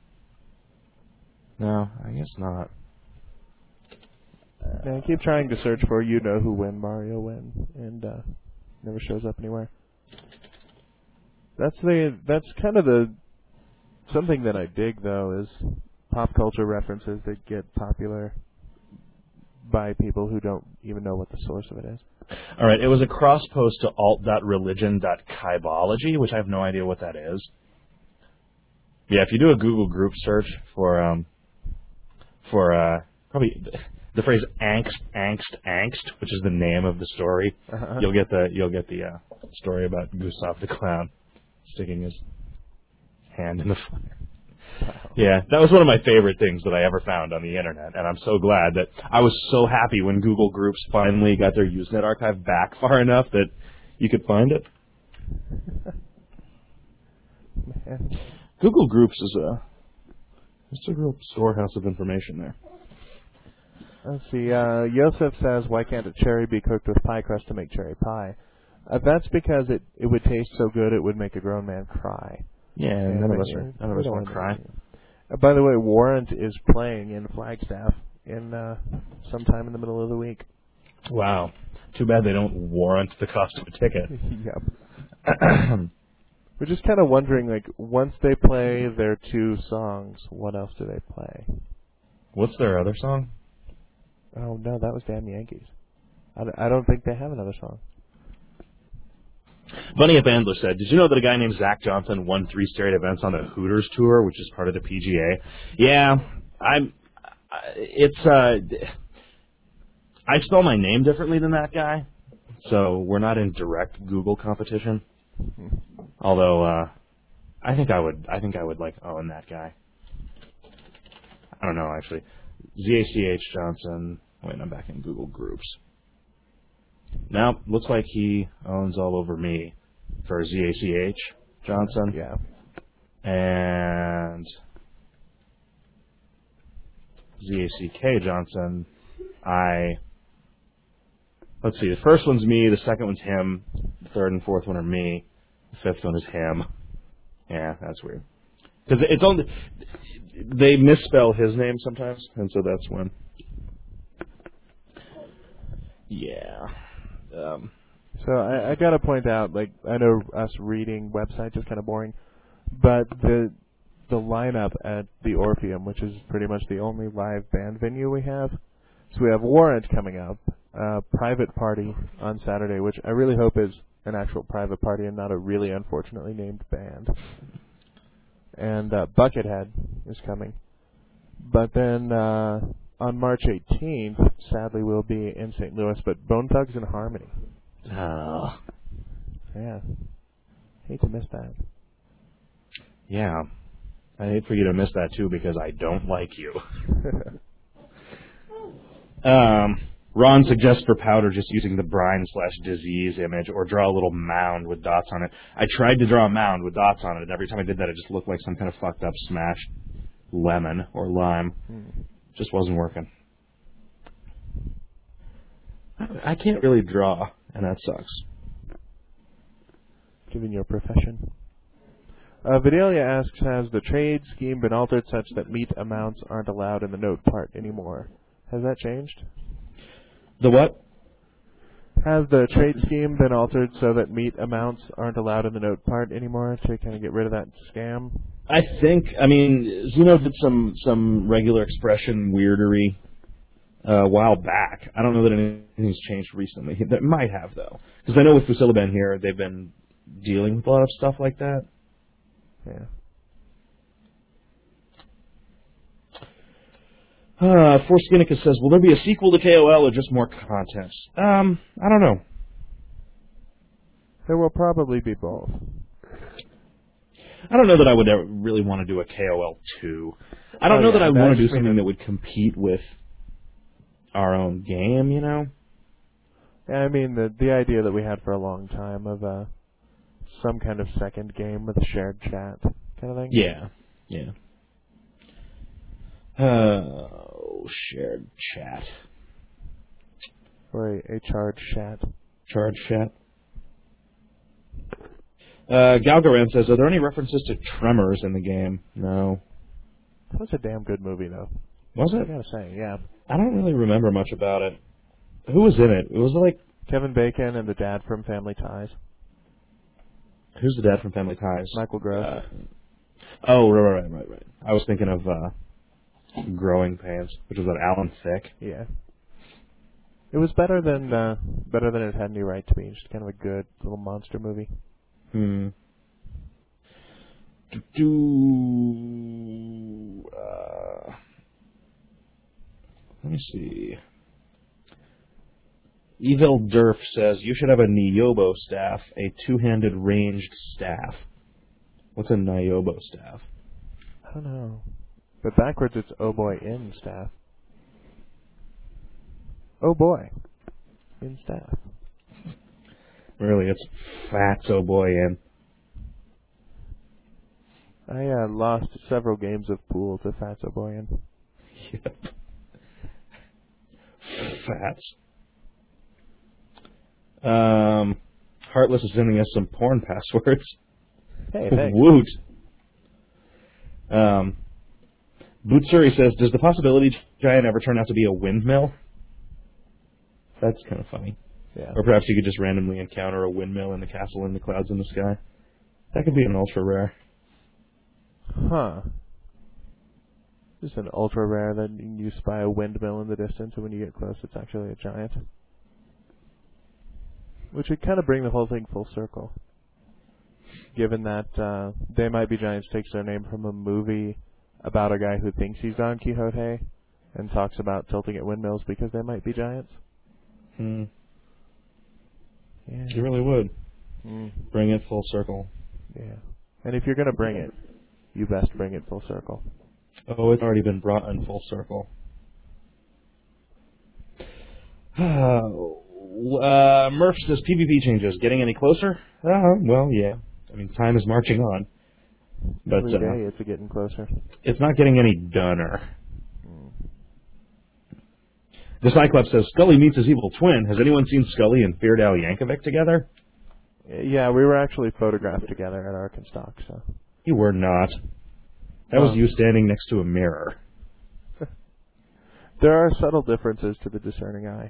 No, I guess not. Yeah, I keep trying to search for You Know Who Win, Mario Win, and never shows up anywhere. That's kind of something that I dig, though, is pop culture references that get popular by people who don't even know what the source of it is. All right, it was a cross-post to alt.religion.kybology, which I have no idea what that is. Yeah, if you do a Google group search for probably the phrase angst, which is the name of the story, you'll get the story about Gustav the Clown sticking his hand in the fire. Wow. Yeah, that was one of my favorite things that I ever found on the internet, and I'm so glad that I was so happy when Google Groups finally got their Usenet archive back far enough that you could find it. Man. Google Groups is Just a real storehouse of information there. Let's see. Yosef says, why can't a cherry be cooked with pie crust to make cherry pie? That's because it would taste so good it would make a grown man cry. Yeah, And none of us want to cry. By the way, Warrant is playing in Flagstaff in sometime in the middle of the week. Wow. Too bad they don't warrant the cost of a ticket. Yep. We're just kind of wondering, like, once they play their 2 songs, what else do they play? What's their other song? Oh, no, that was Damn Yankees. I don't think they have another song. Bunny Up Bandler said, did you know that a guy named Zach Johnson won 3 straight events on the Hooters Tour, which is part of the PGA? Yeah, I spell my name differently than that guy, so we're not in direct Google competition. Although, I think I would like own that guy. I don't know, actually. ZACH Johnson. Wait, I'm back in Google Groups. Now, looks like he owns all over me for ZACH Johnson. Yeah. And ZACK Johnson, let's see, the first one's me, the second one's him, the third and fourth one are me, the fifth one is him. Yeah, that's weird. Because it's only, they misspell his name sometimes, and so that's when. Yeah. So I got to point out, like, I know us reading websites is kind of boring, but the lineup at the Orpheum, which is pretty much the only live band venue we have. So we have Warrant coming up, Private Party on Saturday, which I really hope is an actual private party and not a really unfortunately named band. And Buckethead is coming. But then on March 18th, sadly, we'll be in St. Louis, but Bone Thugs and Harmony. Oh. Yeah. Hate to miss that. Yeah. I hate for you to miss that, too, because I don't like you. Ron suggests for powder just using the brine/disease image or draw a little mound with dots on it. I tried to draw a mound with dots on it, and every time I did that, it just looked like some kind of fucked up smashed lemon or lime. Just wasn't working. I can't really draw, and that sucks. Given your profession. Vidalia asks, has the trade scheme been altered such that meat amounts aren't allowed in the note part anymore? Has that changed? The what? Has the trade scheme been altered so that meat amounts aren't allowed in the note part anymore to kind of get rid of that scam? I think, Zeno did some regular expression weirdery a while back. I don't know that anything's changed recently. That might have, though. Because I know with Fusilaban here, they've been dealing with a lot of stuff like that. Yeah. Forskinicus says, will there be a sequel to KOL or just more content? I don't know. There will probably be both. I don't know that I would ever really want to do a KOL 2. I don't know that I want to do something that would compete with our own game, you know? Yeah, I mean, the idea that we had for a long time of some kind of second game with a shared chat kind of thing. Yeah, yeah. Shared chat. Or a charged chat. Charged chat. Galgaran says, are there any references to Tremors in the game? No. That was a damn good movie, though. Was it? I gotta say, yeah. I don't really remember much about it. Who was in it? It was like... Kevin Bacon and the dad from Family Ties. Who's the dad from Family Ties? Michael Gross. Right. I was thinking of Growing Pains, which was about Alan Thicke. Yeah. It was better than it had any right to be. Just kind of a good little monster movie. Let me see. Evil Durf says, you should have a Niobo staff, a two-handed ranged staff. What's a Niobo staff? I don't know. But backwards it's oh boy in staff. Oh boy. In staff. Really, it's Fats oh boy in. I lost several games of pool to Fatso Boyan. Yep. Fats. Heartless is sending us some porn passwords. Hey, thanks. Woot. Bootsuri says, does the possibility giant ever turn out to be a windmill? That's kind of funny. Yeah. Or perhaps you could just randomly encounter a windmill in the castle in the clouds in the sky. That could be an ultra rare. Huh. Just an ultra rare that you spy a windmill in the distance, and when you get close, it's actually a giant. Which would kind of bring the whole thing full circle. Given that They Might Be Giants takes their name from a movie about a guy who thinks he's Don Quixote and talks about tilting at windmills because they might be giants. Yeah. Yeah. You really would. Bring it full circle. Yeah. And if you're going to bring it, you best bring it full circle. Oh, it's already been brought in full circle. Murph says PvP changes. Getting any closer? Well, yeah. I mean, time is marching on. But Every day it's getting closer. It's not getting any doner. The Cyclops says, Scully meets his evil twin. Has anyone seen Scully and Feared Al Yankovic together? Yeah, we were actually photographed together at Arkansas, so. You were not. That was you standing next to a mirror. There are subtle differences to the discerning eye.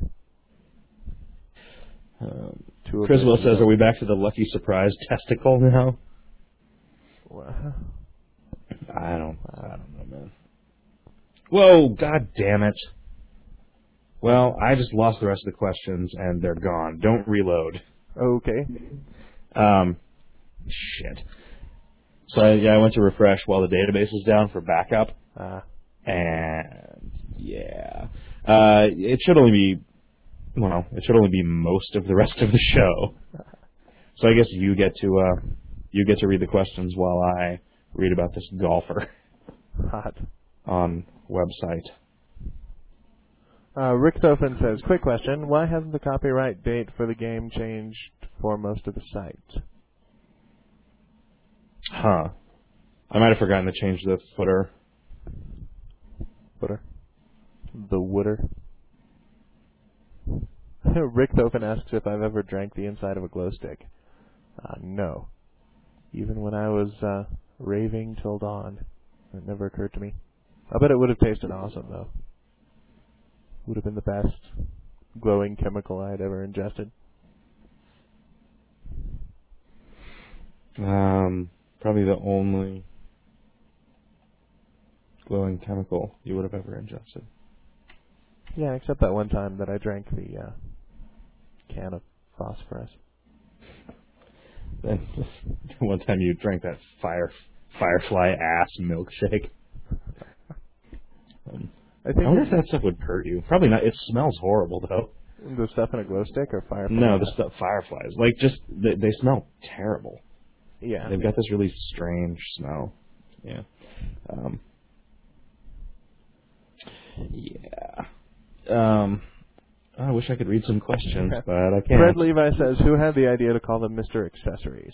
Criswell says, are we back to the lucky surprise testicle now? I don't know, man. Whoa, god damn it. Well, I just lost the rest of the questions, and they're gone. Don't reload. Okay. Shit. So, I went to refresh while the database is down for backup. And, yeah. It should only be most of the rest of the show. So I guess you get to read the questions while I read about this golfer. Hot. On website. Rick Thofen says, quick question, why hasn't the copyright date for the game changed for most of the site? Huh. I might have forgotten to change the footer. Footer? The wooder? Rick Thofen asks if I've ever drank the inside of a glow stick. No. Even when I was raving till dawn, it never occurred to me. I bet it would have tasted awesome, though. Would have been the best glowing chemical I had ever ingested. Probably the only glowing chemical you would have ever ingested. Yeah, except that one time that I drank the can of phosphorus. Then one time you drank that Firefly ass milkshake. I wonder if that stuff would hurt you. Probably not. It smells horrible, though. The stuff in a glow stick or Firefly? No, the stuff Fireflies. Like, just, they smell terrible. Yeah. They've got this really strange smell. Yeah. I wish I could read some questions, but I can't. Fred Levi says, who had the idea to call them Mr. Accessories?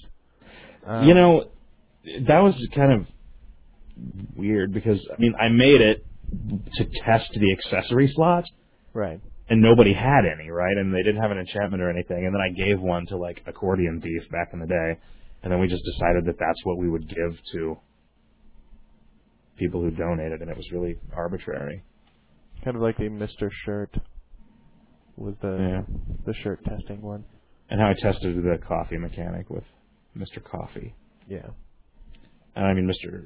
That was kind of weird because, I made it to test the accessory slot. Right. And nobody had any, right? And they didn't have an enchantment or anything. And then I gave one to, Accordion Thief back in the day. And then we just decided that that's what we would give to people who donated, and it was really arbitrary. Kind of like the Mr. Shirt was the shirt testing one. And how I tested the coffee mechanic with Mr. Coffee. Yeah. And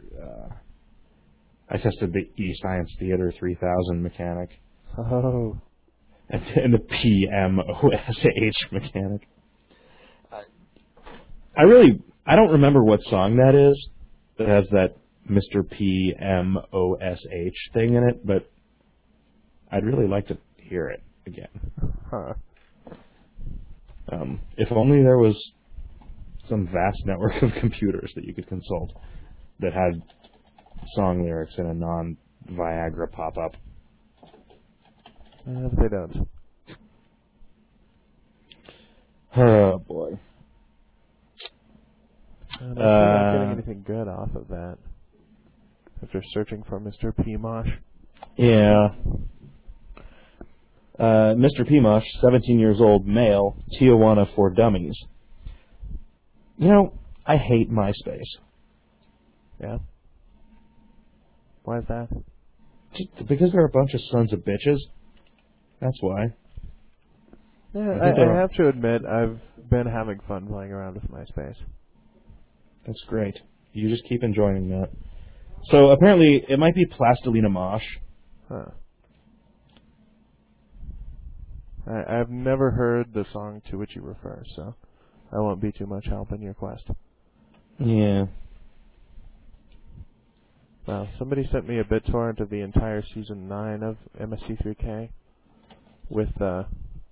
I tested the E-Science Theater 3000 mechanic. Oh. And the PMOSH mechanic. I don't remember what song that is that has that Mr. PMOSH thing in it, but I'd really like to hear it again. Huh. If only there was some vast network of computers that you could consult that had song lyrics in a non-Viagra pop-up. They don't. Oh, boy. I'm not getting anything good off of that. After searching for Mr. P. Mosh. Yeah. Mr. P. Mosh, 17 years old, male, Tijuana for dummies. You know, I hate MySpace. Yeah? Why is that? Just because they're a bunch of sons of bitches. That's why. Yeah, I have to admit, I've been having fun playing around with MySpace. That's great. You just keep enjoying that. So apparently, it might be Plastilina Mosh. Huh. I've never heard the song to which you refer, so I won't be too much help in your quest. Yeah. Well, somebody sent me a BitTorrent of the entire Season 9 of MST3K with the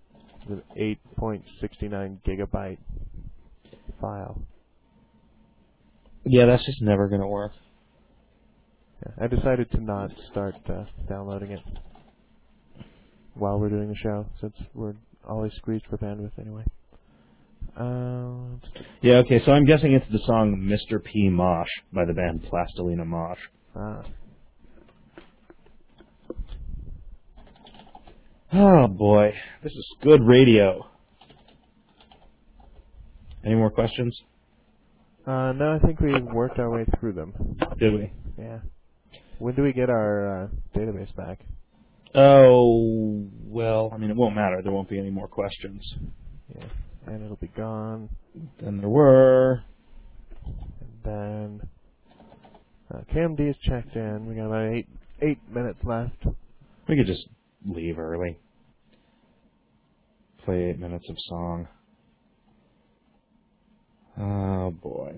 8.69 gigabyte file. Yeah, that's just never going to work. Yeah, I decided to not start downloading it while we're doing the show, since we're always squeezed for bandwidth anyway. Yeah, okay, so I'm guessing it's the song Mr. P. Mosh by the band Plastilina Mosh. Oh, boy. This is good radio. Any more questions? No, I think we've worked our way through them. Did we? Yeah. When do we get our database back? Oh, well, I mean, it won't matter. There won't be any more questions. Yeah, and it'll be gone. Then there were. And then KMD's checked in. We got about eight minutes left. We could just leave early. Play 8 minutes of song. Oh, boy.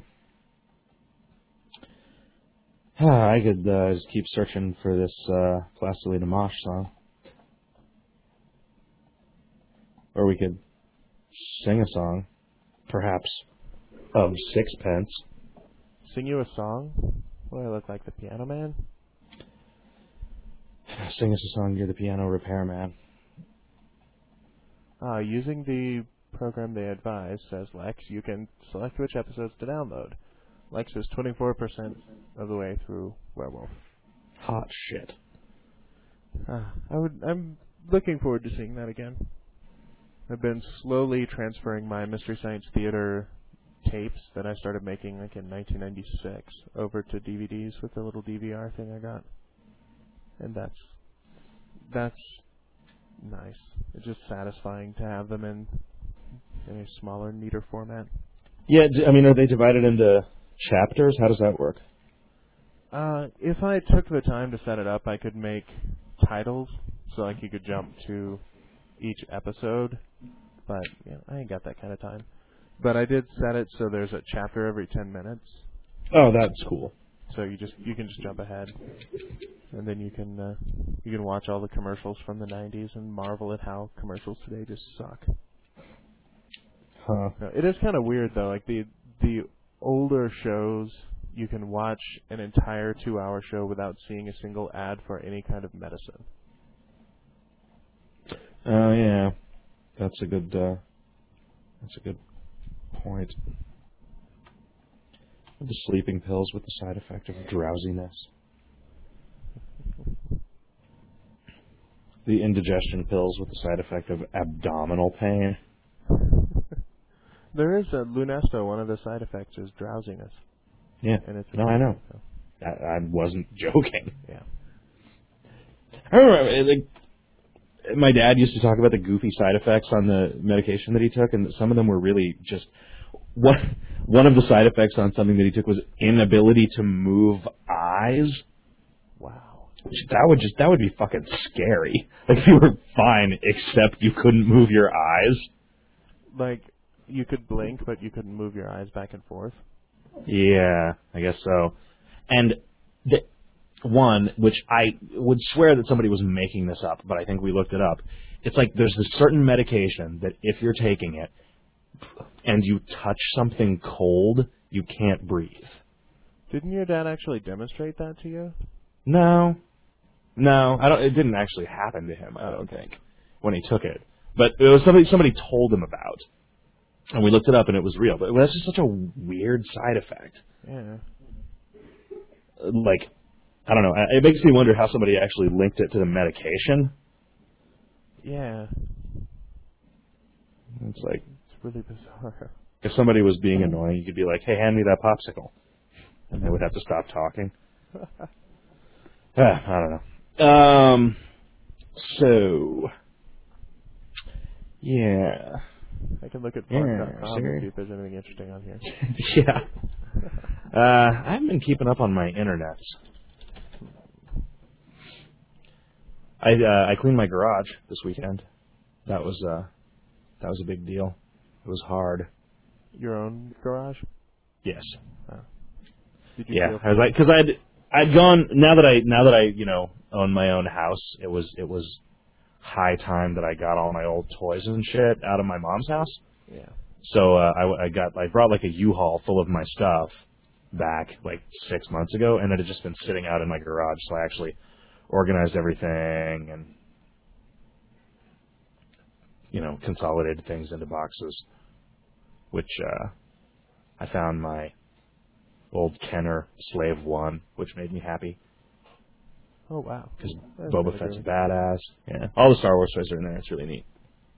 I could just keep searching for this Plastilina Mosh song. Or we could sing a song, perhaps, of Sixpence. Sing you a song? What do I look like, the Piano Man? Sing us a song, you're the piano repairman. Using the program they advise, says Lex, you can select which episodes to download. Lex is 24% of the way through Werewolf. Hot shit. I'm looking forward to seeing that again. I've been slowly transferring my Mystery Science Theater tapes that I started making like in 1996 over to DVDs with the little DVR thing I got. And that's nice. It's just satisfying to have them in a smaller, neater format. Yeah, I mean, are they divided into chapters? How does that work? If I took the time to set it up, I could make titles, so like you could jump to each episode, but I ain't got that kind of time. But I did set it so there's a chapter every 10 minutes. Oh, that's cool. So you can just jump ahead, and then you can watch all the commercials from the 90s and marvel at how commercials today just suck. Huh. It is kind of weird though. Like the older shows, you can watch an entire 2-hour show without seeing a single ad for any kind of medicine. Oh yeah, that's a good point. The sleeping pills with the side effect of drowsiness. The indigestion pills with the side effect of abdominal pain. There is a Lunesto. One of the side effects is drowsiness. Yeah. And it's I know. I wasn't joking. Yeah. I remember, my dad used to talk about the goofy side effects on the medication that he took, and some of them were really just... One of the side effects on something that he took was inability to move eyes. Wow. That would be fucking scary. Like, if you were fine, except you couldn't move your eyes. Like, you could blink, but you couldn't move your eyes back and forth? Yeah, I guess so. And the one, which I would swear that somebody was making this up, but I think we looked it up. It's like there's this certain medication that if you're taking it and you touch something cold, you can't breathe. Didn't your dad actually demonstrate that to you? No, it didn't actually happen to him, I don't think, when he took it. But it was somebody told him about. And we looked it up, and it was real. But that's just such a weird side effect. Yeah. Like, I don't know. It makes me wonder how somebody actually linked it to the medication. Yeah. It's like, It's really bizarre. if somebody was being annoying, you could be like, hey, hand me that popsicle. And they would have to stop talking. I don't know. So, yeah. I can look at farm.com and see if there's anything interesting on here. Yeah. I haven't been keeping up on my internets. I cleaned my garage this weekend. That was a big deal. It was hard. Your own garage? Yes. Did you Yeah, feel I was like, because I'd gone now that I own my own house. It was high time that I got all my old toys and shit out of my mom's house. Yeah. So I brought like a U-Haul full of my stuff back like 6 months ago, and it had just been sitting out in my garage. So I actually organized everything and consolidated things into boxes, which I found my old Kenner Slave 1, which made me happy. Oh, wow. Because That's Boba really Fett's great. badass. Yeah, all the Star Wars toys are in there. It's really neat.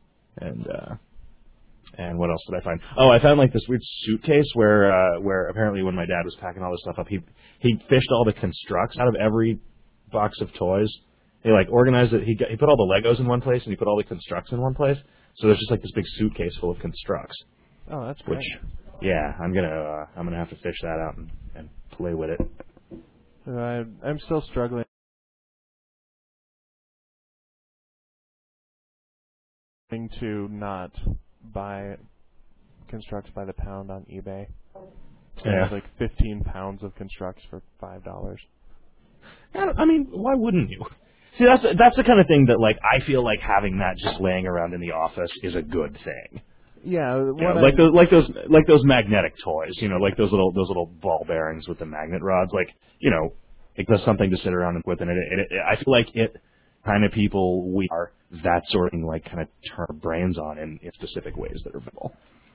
And what else did I find? Oh, I found like this weird suitcase where apparently when my dad was packing all this stuff up, he fished all the constructs out of every box of toys. He like organized it. He put all the Legos in one place and he put all the constructs in one place. So there's just like this big suitcase full of constructs. Oh, that's great. Which, yeah, I'm gonna have to fish that out and play with it. I'm still struggling to not buy constructs by the pound on eBay. Yeah. There's like 15 pounds of constructs for $5. I mean, why wouldn't you? See, that's the kind of thing that like I feel like having that just laying around in the office is a good thing. Yeah, Like those magnetic toys, like those little ball bearings with the magnet rods, like it does something to sit around with, and I feel like it kind of people we are that sort of thing, like kind of turn our brains on in specific ways that are visible.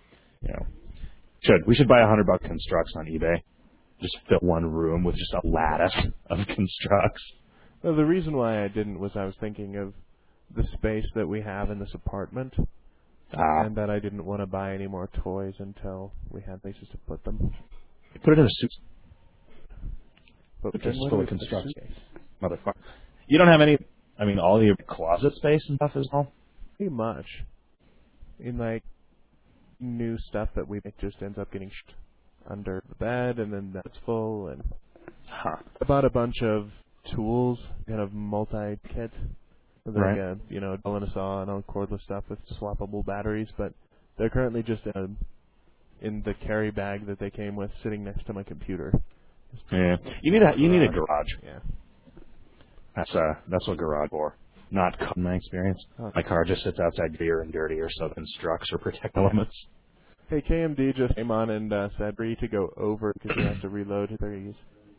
We should buy $100 constructs on eBay, just fill one room with just a lattice of constructs. Well, the reason why I didn't was I was thinking of the space that we have in this apartment, and that I didn't want to buy any more toys until we had places to put them. Put it in a suit. But It's then just what full do of we put constructs. suitcase? Motherfucker. You don't have any, all your closet space and stuff as well? Pretty much. In like new stuff that we make just ends up getting under the bed, and then that's full. And I bought a bunch of tools, kind of multi-kit, like Right. a drill and a saw and all cordless stuff with swappable batteries, but they're currently just in the carry bag that they came with, sitting next to my computer. Yeah. You need a garage. Yeah. That's what garage for. Not in my experience. Okay. My car just sits outside beer and dirty or so constructs or protect elements. Hey, KMD just came on and said free to go over because he has to reload his threes.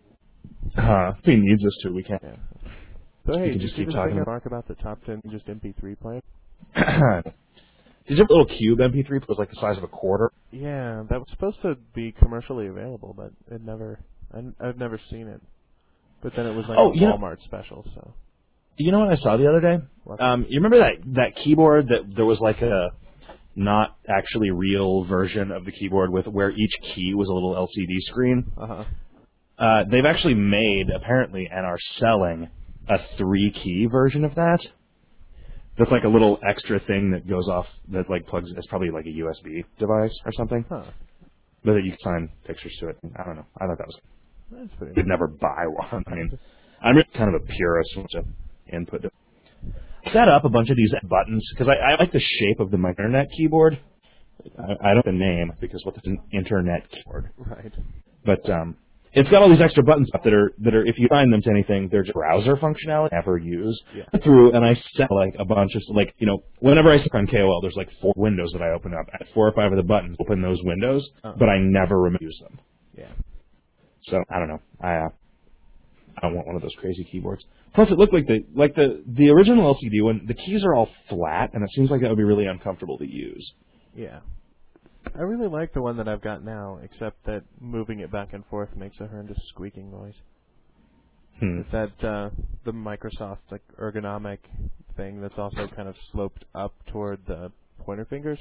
If he needs us to, we can. Yeah. So hey, can did just you keep see the thing talking. Mark about the top 10 just MP3 player? Did you have a little cube MP3 that was like the size of a quarter? Yeah, that was supposed to be commercially available, but I've never seen it. But then it was like a Walmart special, so. You know what I saw the other day? You remember that keyboard that there was like a not actually real version of the keyboard with where each key was a little LCD screen? Uh-huh. They've actually made, apparently, and are selling a 3-key version of that. That's like a little extra thing that goes off, that like plugs, it's probably like a USB device or something. Huh. But that you can sign pictures to it. I don't know. I thought that was, That's pretty you'd never buy one. I mean, I'm really kind of a purist when it's input. Set up a bunch of these buttons, because I like the shape of the my internet keyboard. I don't know the name, because what's an internet keyboard? Right. But it's got all these extra buttons up that are if you find them to anything, they're just browser functionality I never use. Yeah. Through, and I set like a bunch of, like, whenever I click on KOL, there's like 4 windows that I open up. At 4 or 5 of the buttons open those windows, but I never use them. Yeah. So I don't know. I don't want one of those crazy keyboards. Plus, it looked like the original LCD one. The keys are all flat, and it seems like that would be really uncomfortable to use. Yeah. I really like the one that I've got now, except that moving it back and forth makes a horrendous squeaking noise. Is that the Microsoft like ergonomic thing that's also kind of sloped up toward the pointer fingers?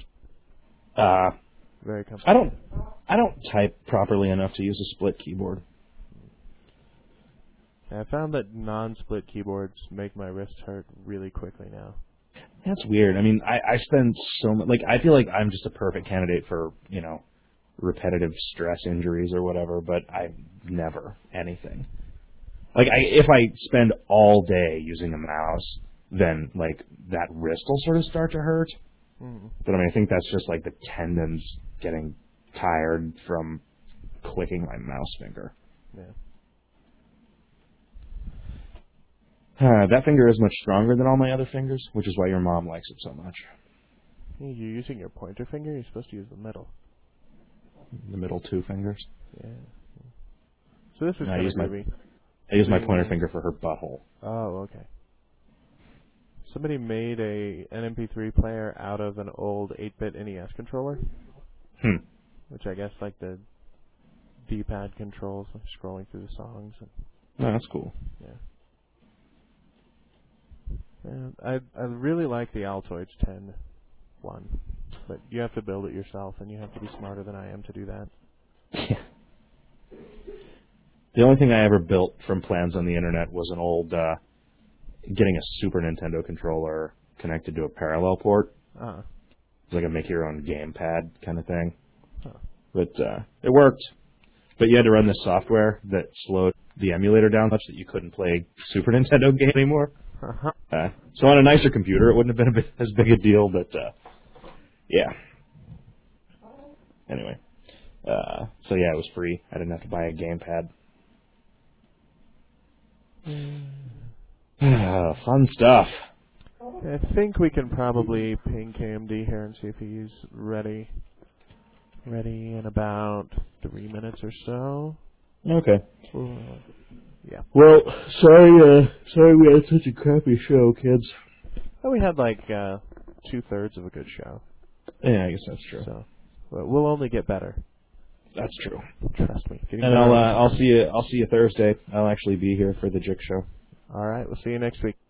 Very comfortable. I don't type properly enough to use a split keyboard. I found that non-split keyboards make my wrist hurt really quickly now. That's weird. I mean, I spend so much, like, I feel like I'm just a perfect candidate for, repetitive stress injuries or whatever, but I never anything. Like, if I spend all day using a mouse, then, like, that wrist will sort of start to hurt. But, I mean, I think that's just, like, the tendons getting tired from clicking my mouse finger. Yeah. That finger is much stronger than all my other fingers, which is why your mom likes it so much. You're using your pointer finger? You're supposed to use the middle. The middle two fingers? Yeah. So this is kind of groovy. I use my pointer finger for her butthole. Oh, okay. Somebody made an MP3 player out of an old 8-bit NES controller. Which I guess like the D-pad controls, like scrolling through the songs. Oh, that's cool. Yeah. And I really like the Altoids 10 one, but you have to build it yourself, and you have to be smarter than I am to do that. Yeah. The only thing I ever built from plans on the internet was an old, getting a Super Nintendo controller connected to a parallel port. It's like a make-your-own gamepad kind of thing. But it worked. But you had to run this software that slowed the emulator down much that you couldn't play Super Nintendo game anymore. So on a nicer computer, it wouldn't have been as big a deal, but yeah. Anyway, so yeah, it was free. I didn't have to buy a gamepad. Fun stuff. I think we can probably ping KMD here and see if he's ready. Ready in about 3 minutes or so. Okay. Yeah. Well, sorry we had such a crappy show, kids. Well, we had like 2/3 of a good show. Yeah, I guess that's true. So we'll only get better. That's true. Trust me. And I'll see you Thursday. I'll actually be here for the Jick show. All right. We'll see you next week.